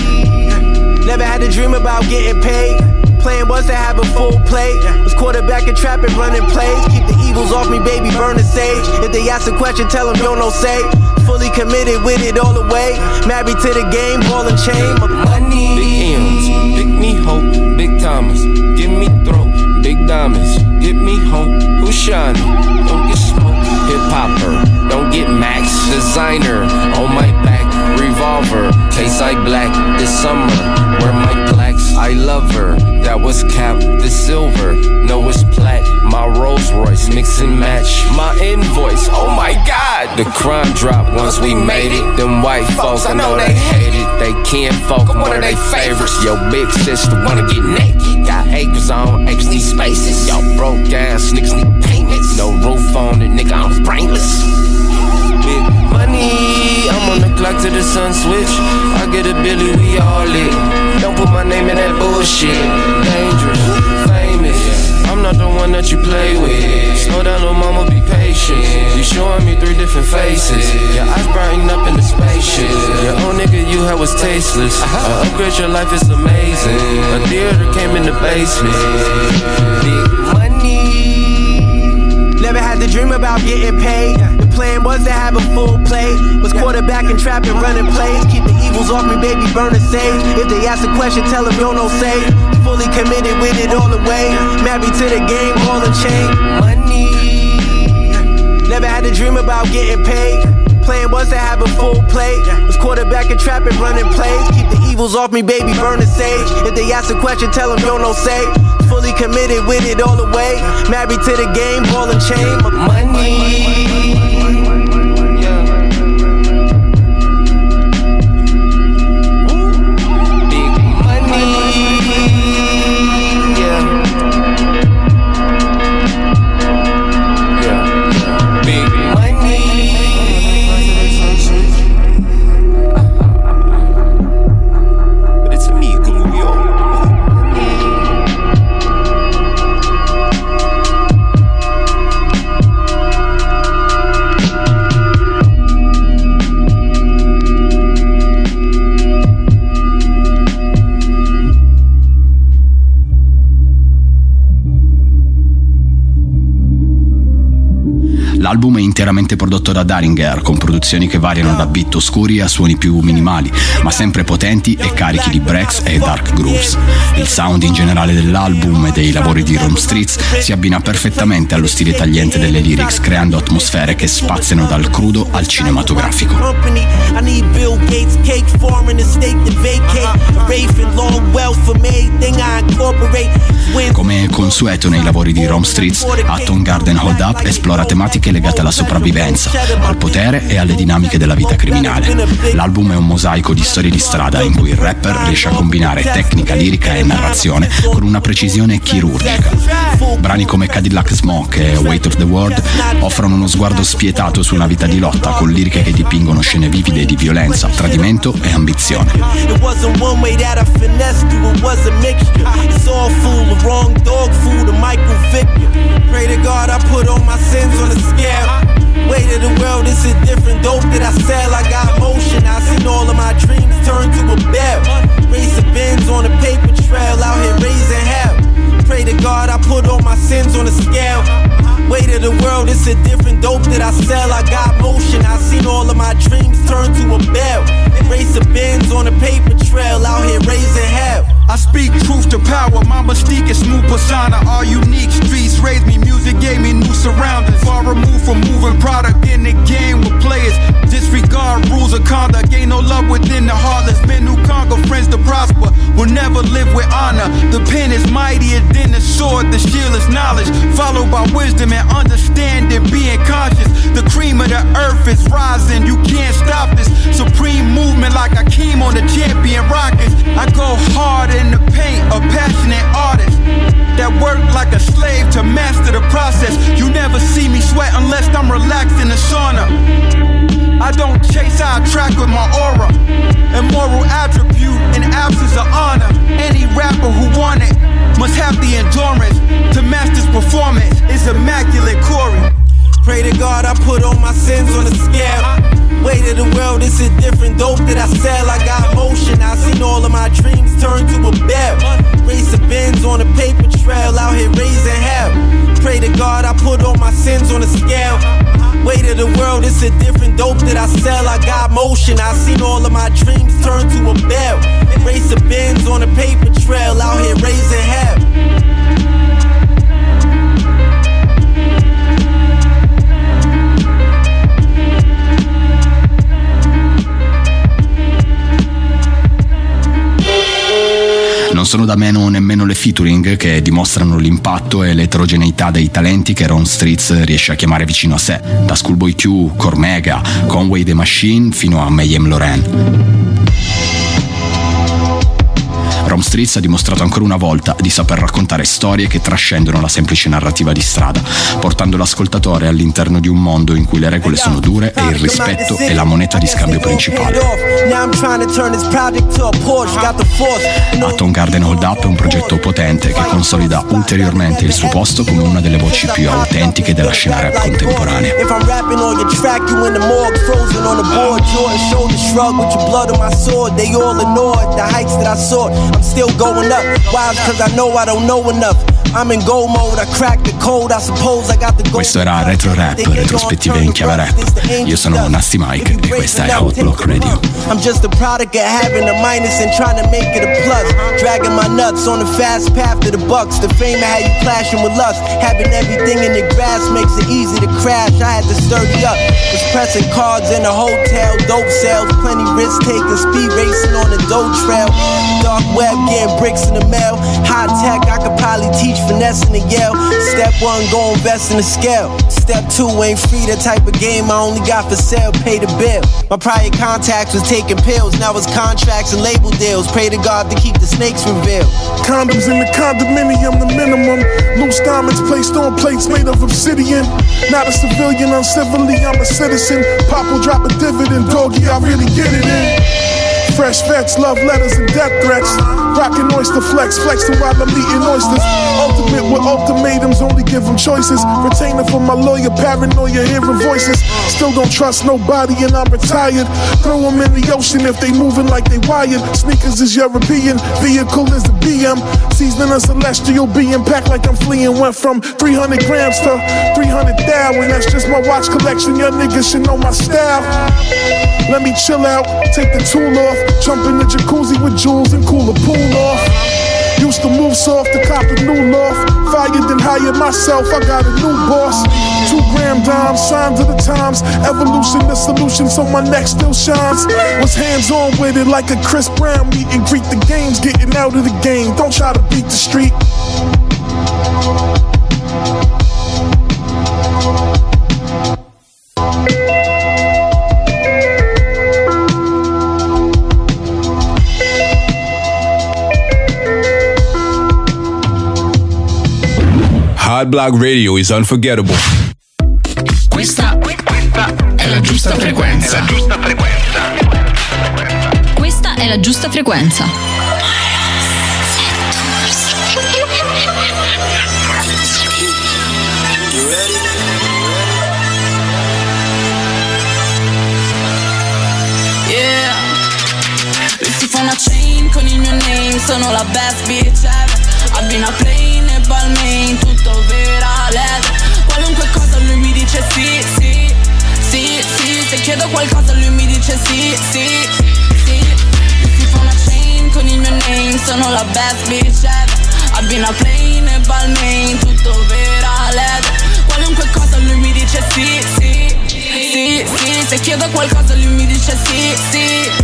Never had to dream about getting paid. Plan was to have a full plate. Was quarterbacking, trapping, running plays. Keep the evils off me, baby, burn the sage. If they ask a question, tell them yo, no say. Fully committed with it all the way. Married to the game, ball and chain. Money. Big M's, big me hope, big Thomas. Give me throat, big diamonds. Get me hope. Who's shining? Don't get smoked. Hip hopper, don't get max. Designer on my back. Revolver, tastes like black. This summer, wear my plaques. I love her. That was cap, this silver. No, it's plat. My Rolls Royce, mix and match. My invoice, oh my God. The crime dropped once we made it. Them white folks, I know they hate it. They can't folk, I'm one of their favorites. Yo, big sister wanna get naked. Got acres on, acres need spaces. Y'all broke ass niggas need payments. No roof on it, nigga, I'm brainless. Big money, I'm on the clock till the sun switch. I get a Billy, we all lit. Don't put my name in that bullshit. Dangerous, famous. I'm not the one that you play with. Slow down, little mama, be patient. You showing me 3 different faces. Your eyes brighten up in the spaceship. Your own nigga you had was tasteless. Upgrade your life is amazing. A theater came in the basement. Big money. Never had to dream about getting paid. The plan was to have a full plate. Was quarterbacking, trapping, running plays. Keep the evils off me, baby, burn the sage. If they ask a question, tell them yo, no say. Fully committed with it all the way. Married to the game, ball and chain. Money. Never had to dream about getting paid. Plan was to have a full plate. Was quarterbacking, trapping, running plays. Keep the evils off me, baby, burn the sage. If they ask a question, tell them yo, no say. Fully committed with it all the way. Married to the game, ball and chain. Money. L'album è interamente prodotto da Daringer, con produzioni che variano da beat oscuri a suoni più minimali, ma sempre potenti e carichi di breaks e dark grooves. Il sound in generale dell'album e dei lavori di Rome Streetz si abbina perfettamente allo stile tagliente delle lyrics, creando atmosfere che spaziano dal crudo al cinematografico. Come consueto nei lavori di Rome Streetz, Hatton Garden Hold Up esplora tematiche legate alla sopravvivenza, al potere e alle dinamiche della vita criminale. L'album è un mosaico di storie di strada in cui il rapper riesce a combinare tecnica lirica e narrazione con una precisione chirurgica. Brani come Cadillac Smoke e Weight of the World offrono uno sguardo spietato su una vita di lotta, con liriche che dipingono scene vivide di violenza, tradimento e ambizione. Weight of the world, it's a different dope that I sell. I got motion, I seen all of my dreams turn to a bell. Race the bins on a paper trail, out here raising hell. Pray to God I put all my sins on a scale. Weight of the world, it's a different dope that I sell. I got motion, I seen all of my dreams turn to a bell. Race of bins on a paper trail, out here raising hell. I speak truth to power, my mystique is smooth persona. All unique streets raised me, music gave me new surroundings. Far removed from moving product in the game with players. Disregard rules of conduct, ain't no love within the heartless. Men who conquer friends to prosper will never live with honor. The pen is mightier than the sword, the shield is knowledge, followed by wisdom and understanding, being conscious. The cream of the earth is rising, you can't stop this supreme movement like Akeem on the champion Rockets. I go hard in the paint, a passionate artist that work like a slave to master the process. You never see me sweat unless I'm relaxed in the sauna. I don't chase, I attract with my aura. A moral attribute in absence of honor. Any rapper who want it must have the endurance to master's performance. It's immaculate, Corey. Pray to God I put all my sins on the scale. Weight of the world, it's a different dope that I sell. I got motion, I seen all of my dreams turn to a bell. Race of bins on a paper trail, out here raising hell. Pray to God I put all my sins on the scale. Weight of the world, it's a different dope that I sell. I got motion, I seen all of my dreams turn to a bell. Race of bins on a paper trail, out here raising hell. Non sono da meno nemmeno le featuring che dimostrano l'impatto e l'eterogeneità dei talenti che Rome Streetz riesce a chiamare vicino a sé, da Schoolboy Q, Cormega, Conway the Machine fino a Mayhem Lauren. Rome Streetz ha dimostrato ancora una volta di saper raccontare storie che trascendono la semplice narrativa di strada, portando l'ascoltatore all'interno di un mondo in cui le regole sono dure e il rispetto è la moneta di scambio principale. Hatton Garden Hold Up è un progetto potente che consolida ulteriormente il suo posto come una delle voci più autentiche della scena rap contemporanea. I'm still going up, why? Cause I know I don't know enough. I'm in go mode, I cracked the code, I suppose I got the go. Questo era Retro Rap, retrospettive in chiave rap. Io sono Nasty Mike e questa è Hot Block Radio. I'm just a product of having a minus and trying to make it a plus. Dragging my nuts on the fast path to the bucks. The fame of how you clashing with lust. Having everything in the grass makes it easy to crash. I had to sturdy up. Was pressing cards in a hotel, dope sales, plenty risk taking, speed racing on the dope trail. Dark web getting bricks in the mail. High tech, I could probably teach finesse in the Yale. Step 1, go invest in the scale. Step 2, ain't free, the type of game I only got for sale, pay the bill. My prior contacts was taking pills, now it's contracts and label deals. Pray to God to keep the snakes revealed. Condoms in the condominium, the minimum. Loose diamonds placed on plates made of obsidian. Not a civilian, uncivilly, I'm a citizen. Pop will drop a dividend, doggy, I really get it in. Fresh vets, love letters and death threats. Rockin' oyster flex, flexing while I'm eating oysters. Ultimate with ultimatums, only give them choices. Retainer for my lawyer, paranoia, hearing voices. Still don't trust nobody and I'm retired. Throw them in the ocean if they moving like they wired. Sneakers is European, vehicle is a BM. Seasoning a celestial being packed like I'm fleeing. Went from 300 grams to 300,000. That's just my watch collection, your niggas should know my style. Let me chill out, take the tool off. Jump in the jacuzzi with jewels and cool the pool off. Used to move soft to cop a new loft. Fired then hired myself, I got a new boss. 2 gram dimes, signs of the times. Evolution, the solution, so my neck still shines. Was hands on with it like a Chris Brown meet and greet the games. Getting out of the game, don't try to beat the street. Hot Block Radio is unforgettable. Questa è la giusta frequenza. Questa è la giusta frequenza. Yeah. Visti fa una chain con il mio name, sono la best bitch ever. Abbina plane e Balmain, tutto vera LED. Qualunque chiedo qualcosa lui mi dice sì, sì, sì. Lui si fa una chain con il mio name, sono la best bitch ever. Abbina plane e Balmain, tutto vera LED. Qualunque cosa lui mi dice sì, sì, sì, sì. Se chiedo qualcosa lui mi dice sì, sì.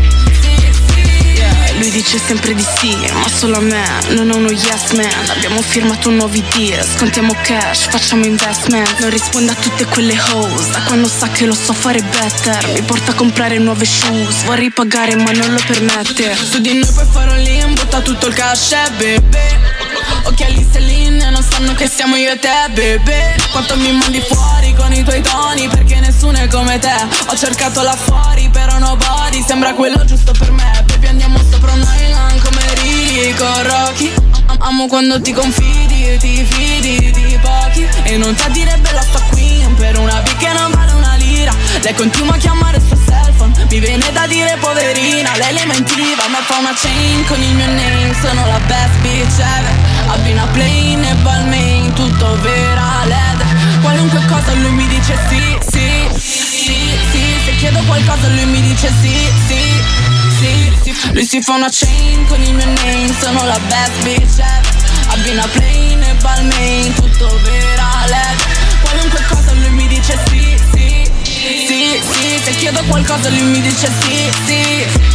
Lui dice sempre di sì, ma solo a me, non è uno yes man. Abbiamo firmato un nuovo deal, scontiamo cash, facciamo investment. Non risponde a tutte quelle hoes, da quando sa che lo so fare better. Mi porta a comprare nuove shoes, vorrei pagare ma non lo permette. Su di noi puoi fare un lean, butta tutto il cash, bebe. Occhiali Celine, non sanno che siamo io e te, bebe. Quanto mi mandi fuori con i tuoi toni, perché nessuno è come te. Ho cercato là fuori, però nobody sembra quello giusto per me. Baby andiamo sopra un island come Rico Rocky. Amo quando ti confidi, ti fidi di pochi. E non ti direbbe la sto qui per una big che non vale una lira. Lei continua a chiamare il suo cell phone, mi viene da dire poverina. Lei le mentiva, ma fa una chain con il mio name, sono la best bitch ever. Abbina plane e Balmain, tutto vera LED. Qualunque cosa lui mi dice sì, sì, sì, sì. Se chiedo qualcosa lui mi dice sì, sì, sì, sì. Lui si fa una chain con il mio name, sono la best bitch ever. Abbina plane e Balmain, tutto vera LED. Qualunque cosa lui mi dice sì, sì, sì, sì. Se chiedo qualcosa lui mi dice sì, sì.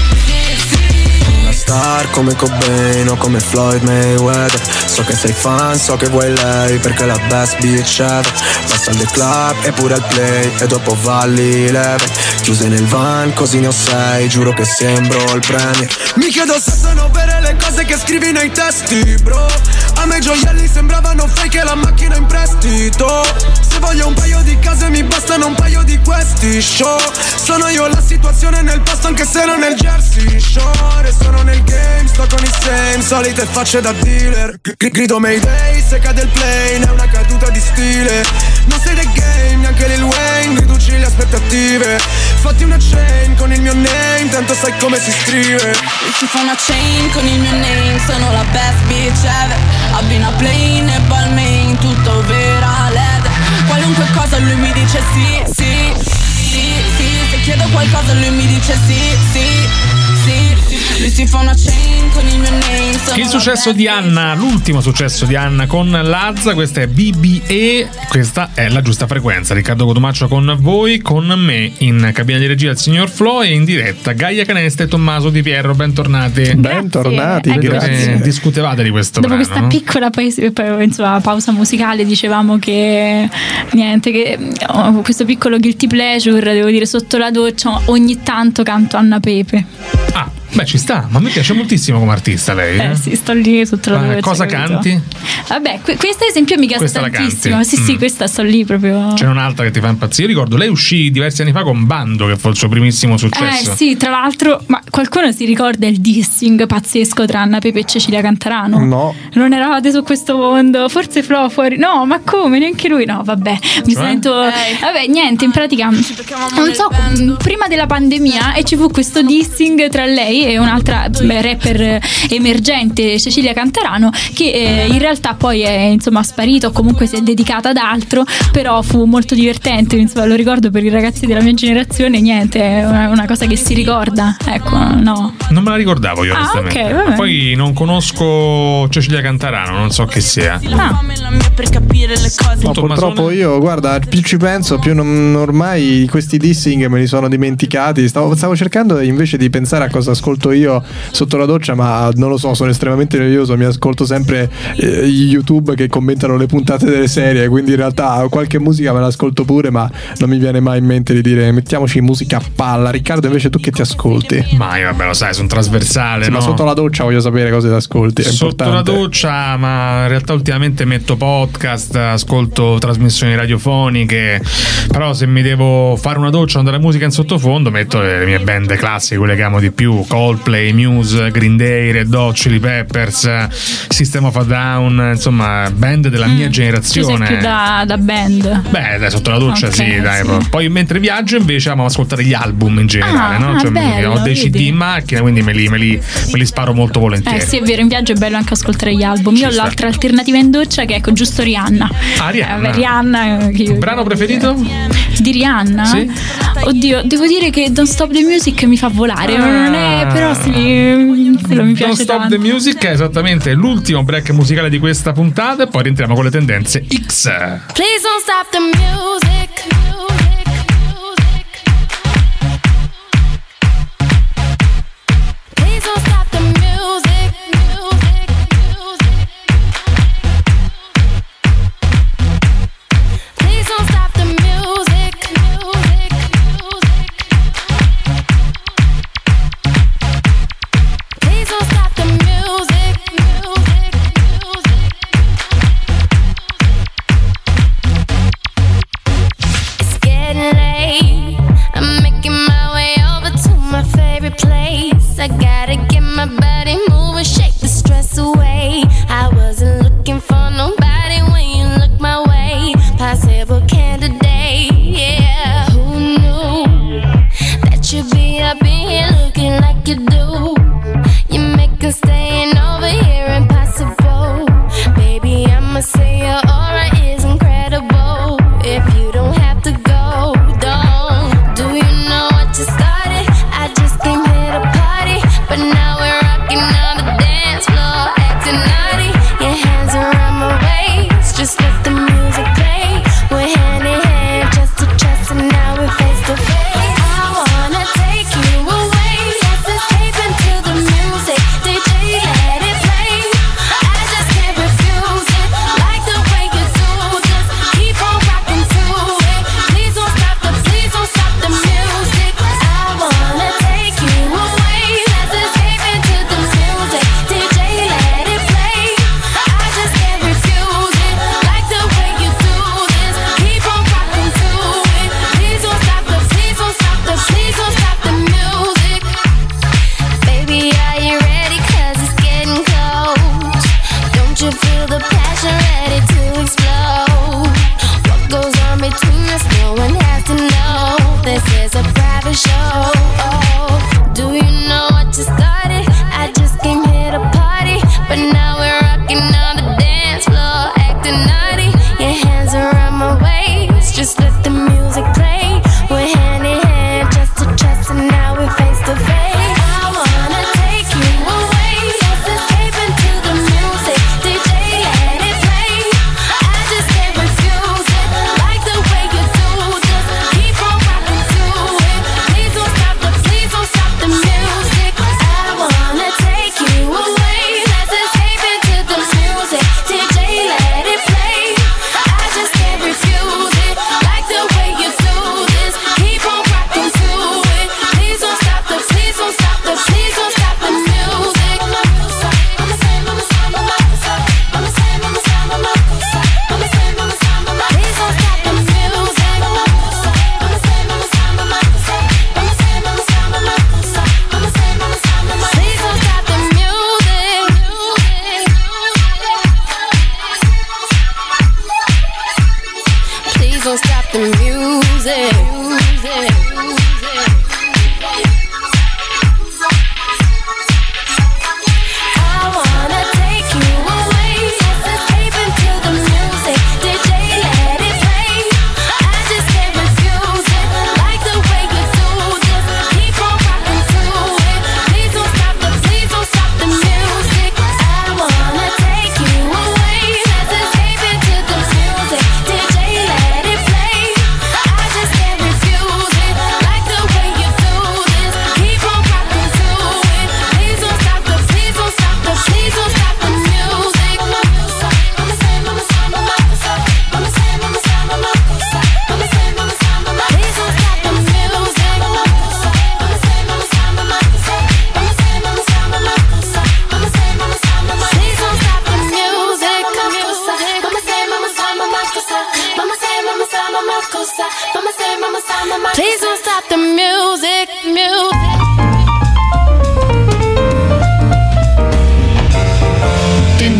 Una star come Cobain o come Floyd Mayweather. So che sei fan, so che vuoi lei, perché è la best bitch ever. Passa al club e pure al play, e dopo valli leve. Chiuse nel van, così ne ho 6, giuro che sembro il premio. Mi chiedo se sono vere le cose che scrivi nei testi, bro. A me gioielli sembravano fake e la macchina in prestito. Se voglio un paio di case mi bastano un paio di questi show. Sono io la situazione nel posto anche se non nel Jersey Shore. E sono nel game, sto con i same, solite facce da dealer. Grido Mayday se cade il plane, è una caduta di stile. Non sei del game, neanche Lil Wayne, riduci le aspettative. Fatti una chain con il mio name, tanto sai come si scrive. Si fa una chain con il mio name, sono la best bitch ever. Abbina plane e Balmain, tutto vera LED. Qualunque cosa lui mi dice sì, sì, sì, sì. Se chiedo qualcosa lui mi dice sì, sì, sì. Lui si fa una chain con il mio name. Il successo di Anna, l'ultimo successo di Anna con Lazza, questa è BBE, questa è La Giusta Frequenza. Riccardo Cotumaccio con voi, con me in cabina di regia il signor Flo e in diretta Gaia Canesta e Tommaso Di Pierro, bentornati. Bentornati, grazie. Discutevate di questo dopo brano, questa piccola insomma, pausa musicale, dicevamo che niente, che questo piccolo guilty pleasure, devo dire, sotto la doccia ogni tanto canto Anna Pepe. Ah, beh, ci sta, ma a me piace moltissimo come artista lei. Sì, sto lì sotto la doccia. Cosa capito? Canti? Vabbè, questa ad esempio mi piace tantissimo. Sì, questa sto lì proprio. C'è un'altra che ti fa impazzire. Io ricordo, lei uscì diversi anni fa con Bando, che fu il suo primissimo successo. Sì, tra l'altro, ma qualcuno si ricorda il dissing pazzesco tra Anna Pepe e Cecilia Cantarano? No. Non eravate su questo mondo? Forse Flo fuori? No, ma come? Neanche lui? No, vabbè, mi sento. Vabbè, niente, in pratica non so, prima della pandemia e ci fu questo dissing tra lei e un'altra rapper emergente, Cecilia Cantarano, che in realtà poi è insomma sparito o comunque si è dedicata ad altro, però fu molto divertente, insomma, lo ricordo per i ragazzi della mia generazione, niente, è una cosa che si ricorda, ecco, no. Non me la ricordavo io onestamente. Okay, vabbè. Poi non conosco Cecilia Cantarano, non so chi sia. No, purtroppo io, guarda, più ci penso, più ormai questi dissing me li sono dimenticati. Stavo cercando invece di pensare a cosa ascolto io sotto la doccia, ma non lo so, sono estremamente noioso. Mi ascolto sempre YouTube che commentano le puntate delle serie, quindi in realtà qualche musica me l'ascolto pure, ma non mi viene mai in mente di dire mettiamoci musica a palla. Riccardo, invece tu che ti ascolti? Ma io, vabbè, lo sai, sono trasversale, sì, no? Ma sotto la doccia voglio sapere cosa ti ascolti, è sotto importante. la doccia, ma in realtà ultimamente metto podcast, ascolto trasmissioni radiofoniche, però se mi devo fare una doccia con della musica in sottofondo metto le mie band classiche, quelle che amo di più, Coldplay, Muse, Green Day, Red Hot Chili Peppers, System of a Down, insomma band della mia generazione. Tu sei più da band? Beh, dai, sotto la doccia Okay, sì, dai. sì. Poi mentre viaggio invece amo ascoltare gli album in generale, no? Cioè, bello, ho dei CD vedi? in macchina, quindi me li sparo molto volentieri. Sì, è vero, in viaggio è bello anche ascoltare gli album. Io ho l'altra alternativa in doccia che è con giusto Rihanna. Rihanna. Rihanna. Brano preferito? Di Rihanna? Sì. Oddio, devo dire che Don't Stop the Music mi fa volare. Non è, però sì, quello mi piace Don't Stop tanto. the Music è esattamente l'ultimo break musicale di questa puntata e poi rientriamo con le tendenze X. Please don't stop the music. Please don't stop the music. Please don't stop the music. Please don't stop the music. It's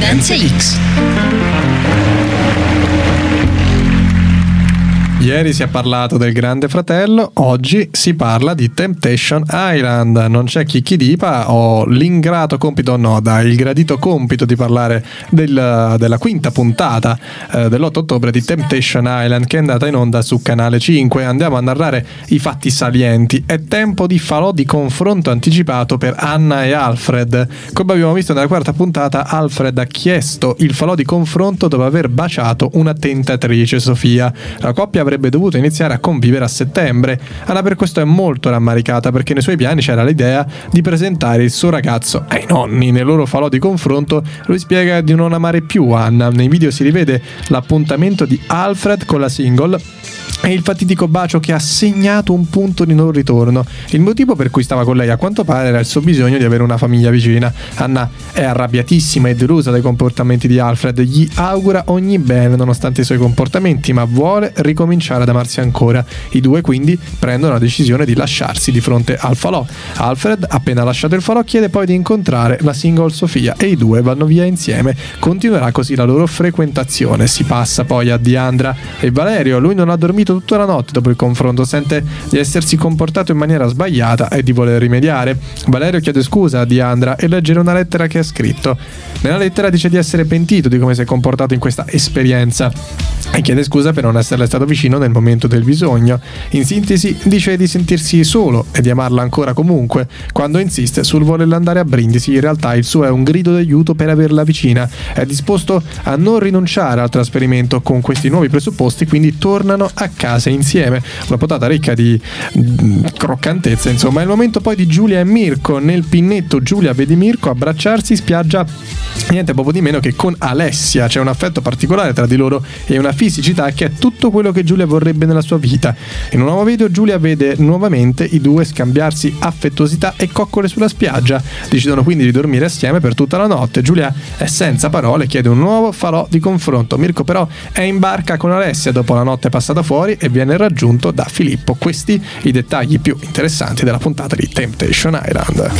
Frequenza X. Ieri si è parlato del Grande Fratello, oggi si parla di Temptation Island. Non c'è Chicchidipa, ho l'ingrato compito, no dai, il gradito compito di parlare della quinta puntata dell'8 ottobre di Temptation Island, che è andata in onda su Canale 5. Andiamo a narrare i fatti salienti. È tempo di falò di confronto anticipato per Anna e Alfred. Come abbiamo visto nella quarta puntata, Alfred ha chiesto il falò di confronto dopo aver baciato una tentatrice, Sofia. La coppia avrebbe dovuto iniziare a convivere a settembre. Anna per questo è molto rammaricata, perché nei suoi piani c'era l'idea di presentare il suo ragazzo ai nonni. Nel loro falò di confronto lui spiega di non amare più Anna. Nei video si rivede l'appuntamento di Alfred con la single e il fatidico bacio che ha segnato un punto di non ritorno. Il motivo per cui stava con lei, a quanto pare, era il suo bisogno di avere una famiglia vicina. Anna è arrabbiatissima e delusa dai comportamenti di Alfred, gli augura ogni bene nonostante i suoi comportamenti, ma vuole ricominciare ad amarsi ancora. I due quindi prendono la decisione di lasciarsi di fronte al falò. Alfred, appena lasciato il falò, chiede poi di incontrare la single Sofia e i due vanno via insieme. Continuerà così la loro frequentazione. Si passa poi a Diandra e Valerio. Lui non ha dormito tutta la notte dopo il confronto, sente di essersi comportato in maniera sbagliata e di voler rimediare. Valerio chiede scusa a Diandra e legge una lettera che ha scritto. Nella lettera dice di essere pentito di come si è comportato in questa esperienza e chiede scusa per non esserle stato vicino nel momento del bisogno. In sintesi dice di sentirsi solo e di amarla ancora comunque. Quando insiste sul volerla andare a Brindisi, in realtà il suo è un grido d'aiuto per averla vicina. È disposto a non rinunciare al trasferimento. Con questi nuovi presupposti quindi tornano a casa insieme. Una potata ricca di croccantezza, insomma. È il momento poi di Giulia e Mirko. Nel pinnetto Giulia vede Mirko abbracciarsi in spiaggia, niente poco di meno che con Alessia. C'è un affetto particolare tra di loro e una fisicità che è tutto quello che Giulia vorrebbe nella sua vita. In un nuovo video Giulia vede nuovamente i due scambiarsi affettuosità e coccole sulla spiaggia. Decidono quindi di dormire assieme per tutta la notte. Giulia è senza parole, chiede un nuovo falò di confronto. Mirko però è in barca con Alessia dopo la notte passata fuori e viene raggiunto da Filippo. Questi i dettagli più interessanti della puntata di Temptation Island.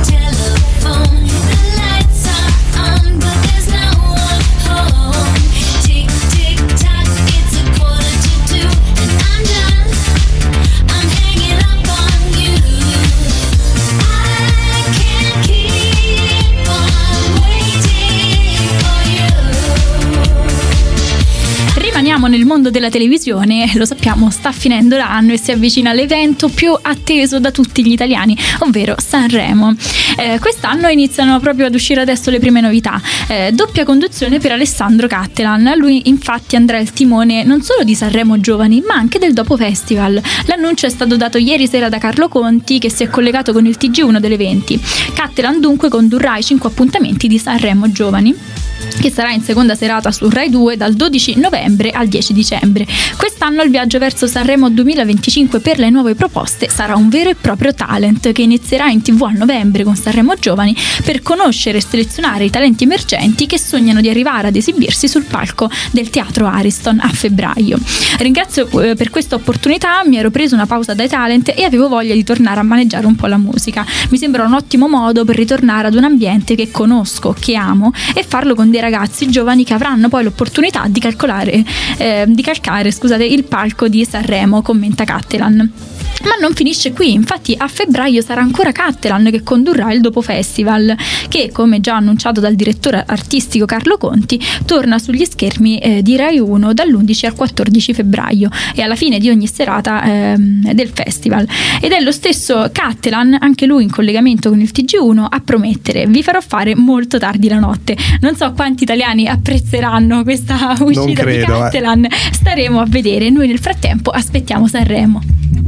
Nel mondo della televisione, lo sappiamo, sta finendo l'anno e si avvicina l'evento più atteso da tutti gli italiani, ovvero Sanremo. Quest'anno iniziano proprio ad uscire adesso le prime novità. Doppia conduzione per Alessandro Cattelan. Lui infatti andrà al timone non solo di Sanremo Giovani, ma anche del Dopo Festival. L'annuncio è stato dato ieri sera da Carlo Conti, che si è collegato con il TG1 delle 20. Cattelan dunque condurrà i 5 appuntamenti di Sanremo Giovani, che sarà in seconda serata su Rai 2 dal 12 novembre al 10 dicembre. Quest'anno il viaggio verso Sanremo 2025 per le nuove proposte sarà un vero e proprio talent che inizierà in TV a novembre con Sanremo Giovani per conoscere e selezionare i talenti emergenti che sognano di arrivare ad esibirsi sul palco del Teatro Ariston a febbraio. Ringrazio per questa opportunità, mi ero preso una pausa dai talent e avevo voglia di tornare a maneggiare un po' la musica. Mi sembra un ottimo modo per ritornare ad un ambiente che conosco, che amo, e farlo con dei ragazzi giovani che avranno poi l'opportunità di calcare il palco di Sanremo, commenta Cattelan. Ma non finisce qui, infatti a febbraio sarà ancora Cattelan che condurrà il Dopo Festival, che, come già annunciato dal direttore artistico Carlo Conti, torna sugli schermi di Rai 1 dall'11 al 14 febbraio e alla fine di ogni serata del festival. Ed è lo stesso Cattelan, anche lui in collegamento con il TG1, a promettere: vi farò fare molto tardi la notte. Non so quanti italiani apprezzeranno questa uscita di Cattelan, staremo a vedere. Noi nel frattempo aspettiamo Sanremo.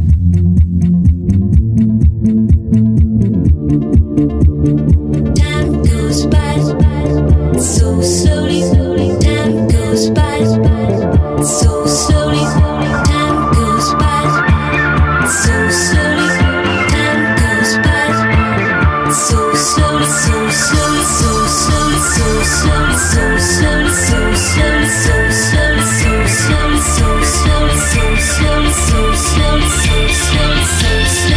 Time goes by so slowly. Time goes by so slowly. Time goes by so slowly. Time goes by so slowly, so slowly, so slowly, so slowly, so slowly, so slowly, so slowly, so slowly, so slowly, so slowly, so slowly, so slowly, so slowly.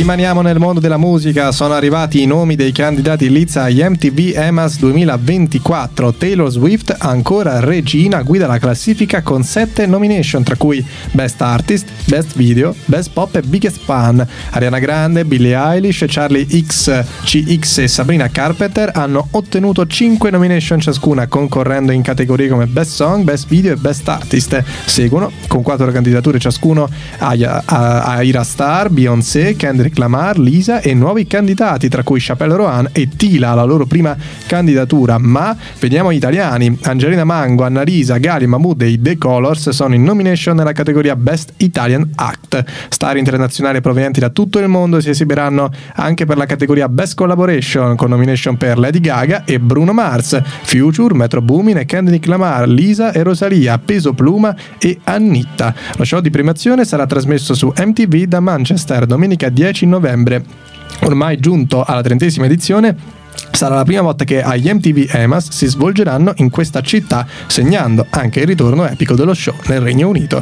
Rimaniamo nel mondo della musica, sono arrivati i nomi dei candidati Liz agli MTV EMAs 2024. Taylor Swift, ancora regina, guida la classifica con 7 nomination, tra cui Best Artist, Best Video, Best Pop e Biggest Fan. Ariana Grande, Billie Eilish, Charlie XCX e Sabrina Carpenter hanno ottenuto 5 nomination ciascuna, concorrendo in categorie come Best Song, Best Video e Best Artist. Seguono con 4 candidature ciascuno Ira Star, Beyoncé, Kendrick Lamar, Lisa e nuovi candidati, tra cui Chappelle Roan e Tila, la loro prima candidatura. Ma vediamo gli italiani. Angelina Mango, Annalisa, Gali, Mahmood e i The Colors sono in nomination nella categoria Best Italian Act. Star internazionali provenienti da tutto il mondo si esibiranno anche per la categoria Best Collaboration, con nomination per Lady Gaga e Bruno Mars, Future, Metro Boomin e Kendrick Lamar, Lisa e Rosalia, Peso Pluma e Annitta. Lo show di premiazione sarà trasmesso su MTV da Manchester domenica 10 novembre. Ormai giunto alla 30ª edizione, sarà la prima volta che agli MTV EMAs si svolgeranno in questa città, segnando anche il ritorno epico dello show nel Regno Unito.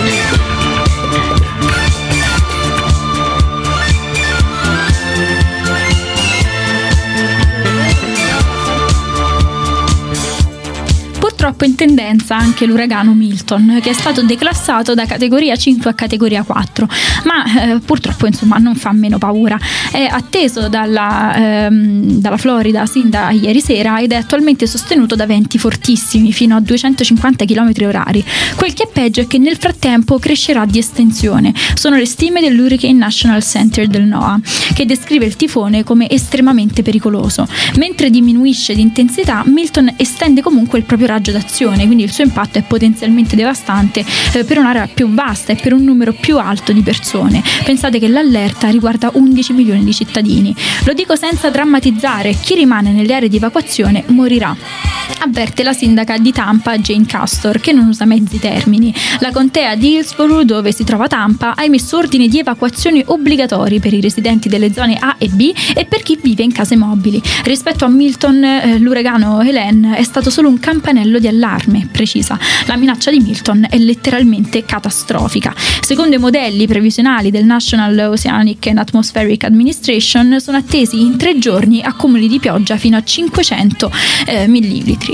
Purtroppo in tendenza anche l'uragano Milton, che è stato declassato da categoria 5 a categoria 4, ma purtroppo insomma non fa meno paura. È atteso dalla Florida sin da ieri sera ed è attualmente sostenuto da venti fortissimi fino a 250 km/h. Quel che è peggio è che nel frattempo crescerà di estensione. Sono le stime dell'Hurricane National Center del NOAA, che descrive il tifone come estremamente pericoloso. Mentre diminuisce di intensità, Milton estende comunque il proprio raggio d'azione, quindi il suo impatto è potenzialmente devastante per un'area più vasta e per un numero più alto di persone. Pensate che l'allerta riguarda 11 milioni di cittadini. Lo dico senza drammatizzare, chi rimane nelle aree di evacuazione morirà, avverte la sindaca di Tampa Jane Castor, che non usa mezzi termini. La contea di Hillsborough, dove si trova Tampa, ha emesso ordini di evacuazioni obbligatori per i residenti delle zone A e B e per chi vive in case mobili. Rispetto a Milton, l'uragano Helene è stato solo un campanello di allarme, precisa. La minaccia di Milton è letteralmente catastrofica. Secondo i modelli previsionali del National Oceanic and Atmospheric Administration, sono attesi in 3 giorni accumuli di pioggia fino a 500 millilitri.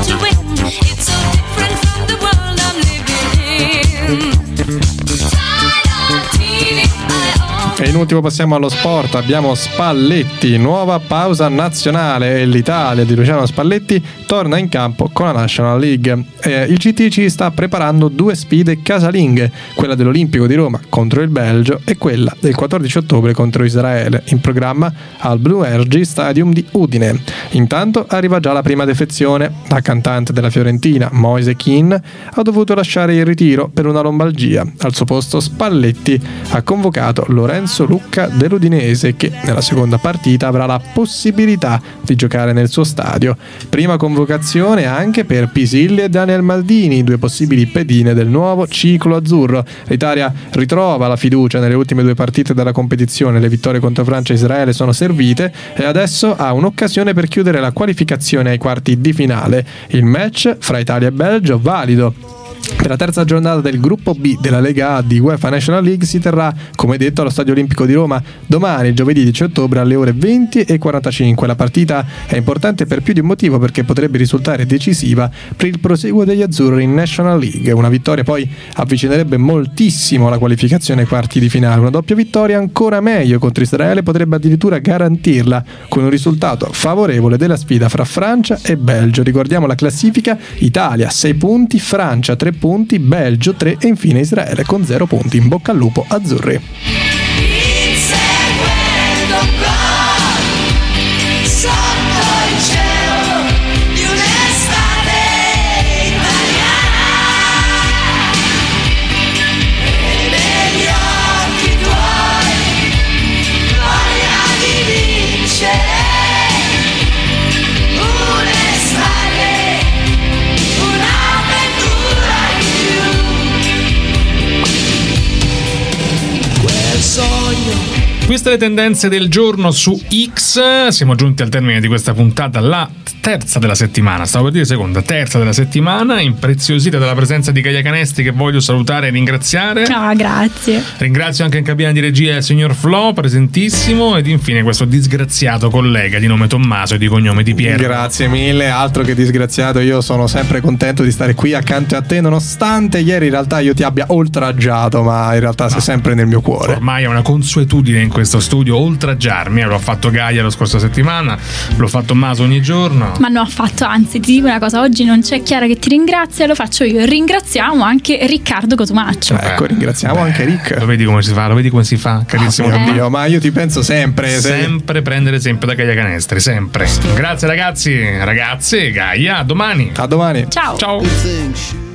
E in ultimo passiamo allo sport. Abbiamo Spalletti, nuova pausa nazionale e l'Italia di Luciano Spalletti torna in campo con la National League. Il CTC sta preparando 2 sfide casalinghe, quella dell'Olimpico di Roma contro il Belgio e quella del 14 ottobre contro Israele, in programma al Blue Energy Stadium di Udine. Intanto arriva già la prima defezione. La cantante della Fiorentina, Moise Kean, ha dovuto lasciare il ritiro per una lombalgia. Al suo posto Spalletti ha convocato Lorenzo Lucca dell'Udinese, che nella seconda partita avrà la possibilità di giocare nel suo stadio. Prima convocazione anche per Pisilli e Daniel Maldini, 2 possibili pedine del nuovo ciclo azzurro. L'Italia ritrova la fiducia nelle ultime 2 partite della competizione. Le vittorie contro Francia e Israele sono servite e adesso ha un'occasione per chiudere la qualificazione ai quarti di finale. Il match fra Italia e Belgio, valido per la terza giornata del gruppo B della Lega A di UEFA National League, si terrà, come detto, allo Stadio Olimpico di Roma domani, giovedì 10 ottobre alle ore 20:45. La partita è importante per più di un motivo, perché potrebbe risultare decisiva per il proseguo degli azzurri in National League. Una vittoria poi avvicinerebbe moltissimo la qualificazione ai quarti di finale. Una doppia vittoria ancora meglio contro Israele potrebbe addirittura garantirla, con un risultato favorevole della sfida fra Francia e Belgio. Ricordiamo la classifica: Italia 6 punti, Francia 3 punti, Belgio 3 e infine Israele con 0 punti. In bocca al lupo azzurri. Queste le tendenze del giorno su X. Siamo giunti al termine di questa puntata, la terza della settimana, stavo per dire seconda, terza della settimana, impreziosita dalla presenza di Gaia Canestri, che voglio salutare e ringraziare. Grazie. Ringrazio anche in cabina di regia il signor Flo, presentissimo, ed infine questo disgraziato collega di nome Tommaso e di cognome Di Piero. Grazie mille, altro che disgraziato, io sono sempre contento di stare qui accanto a te, nonostante ieri in realtà io ti abbia oltraggiato, ma in realtà sei sempre nel mio cuore. Ormai è una consuetudine in questo studio oltraggiarmi, l'ho fatto Gaia la scorsa settimana, l'ho fatto Maso ogni giorno. Ma no, affatto, anzi ti dico una cosa, oggi non c'è Chiara che ti ringrazia, lo faccio io. Ringraziamo anche Riccardo Cotumaccio. Ecco, ringraziamo anche Rick. Lo vedi come si fa, carissimo Dio, ma io ti penso sempre. Sempre prendere esempio da Gaia Canestri, sempre. Grazie ragazzi, ragazze, Gaia, a domani. A domani. Ciao. Ciao.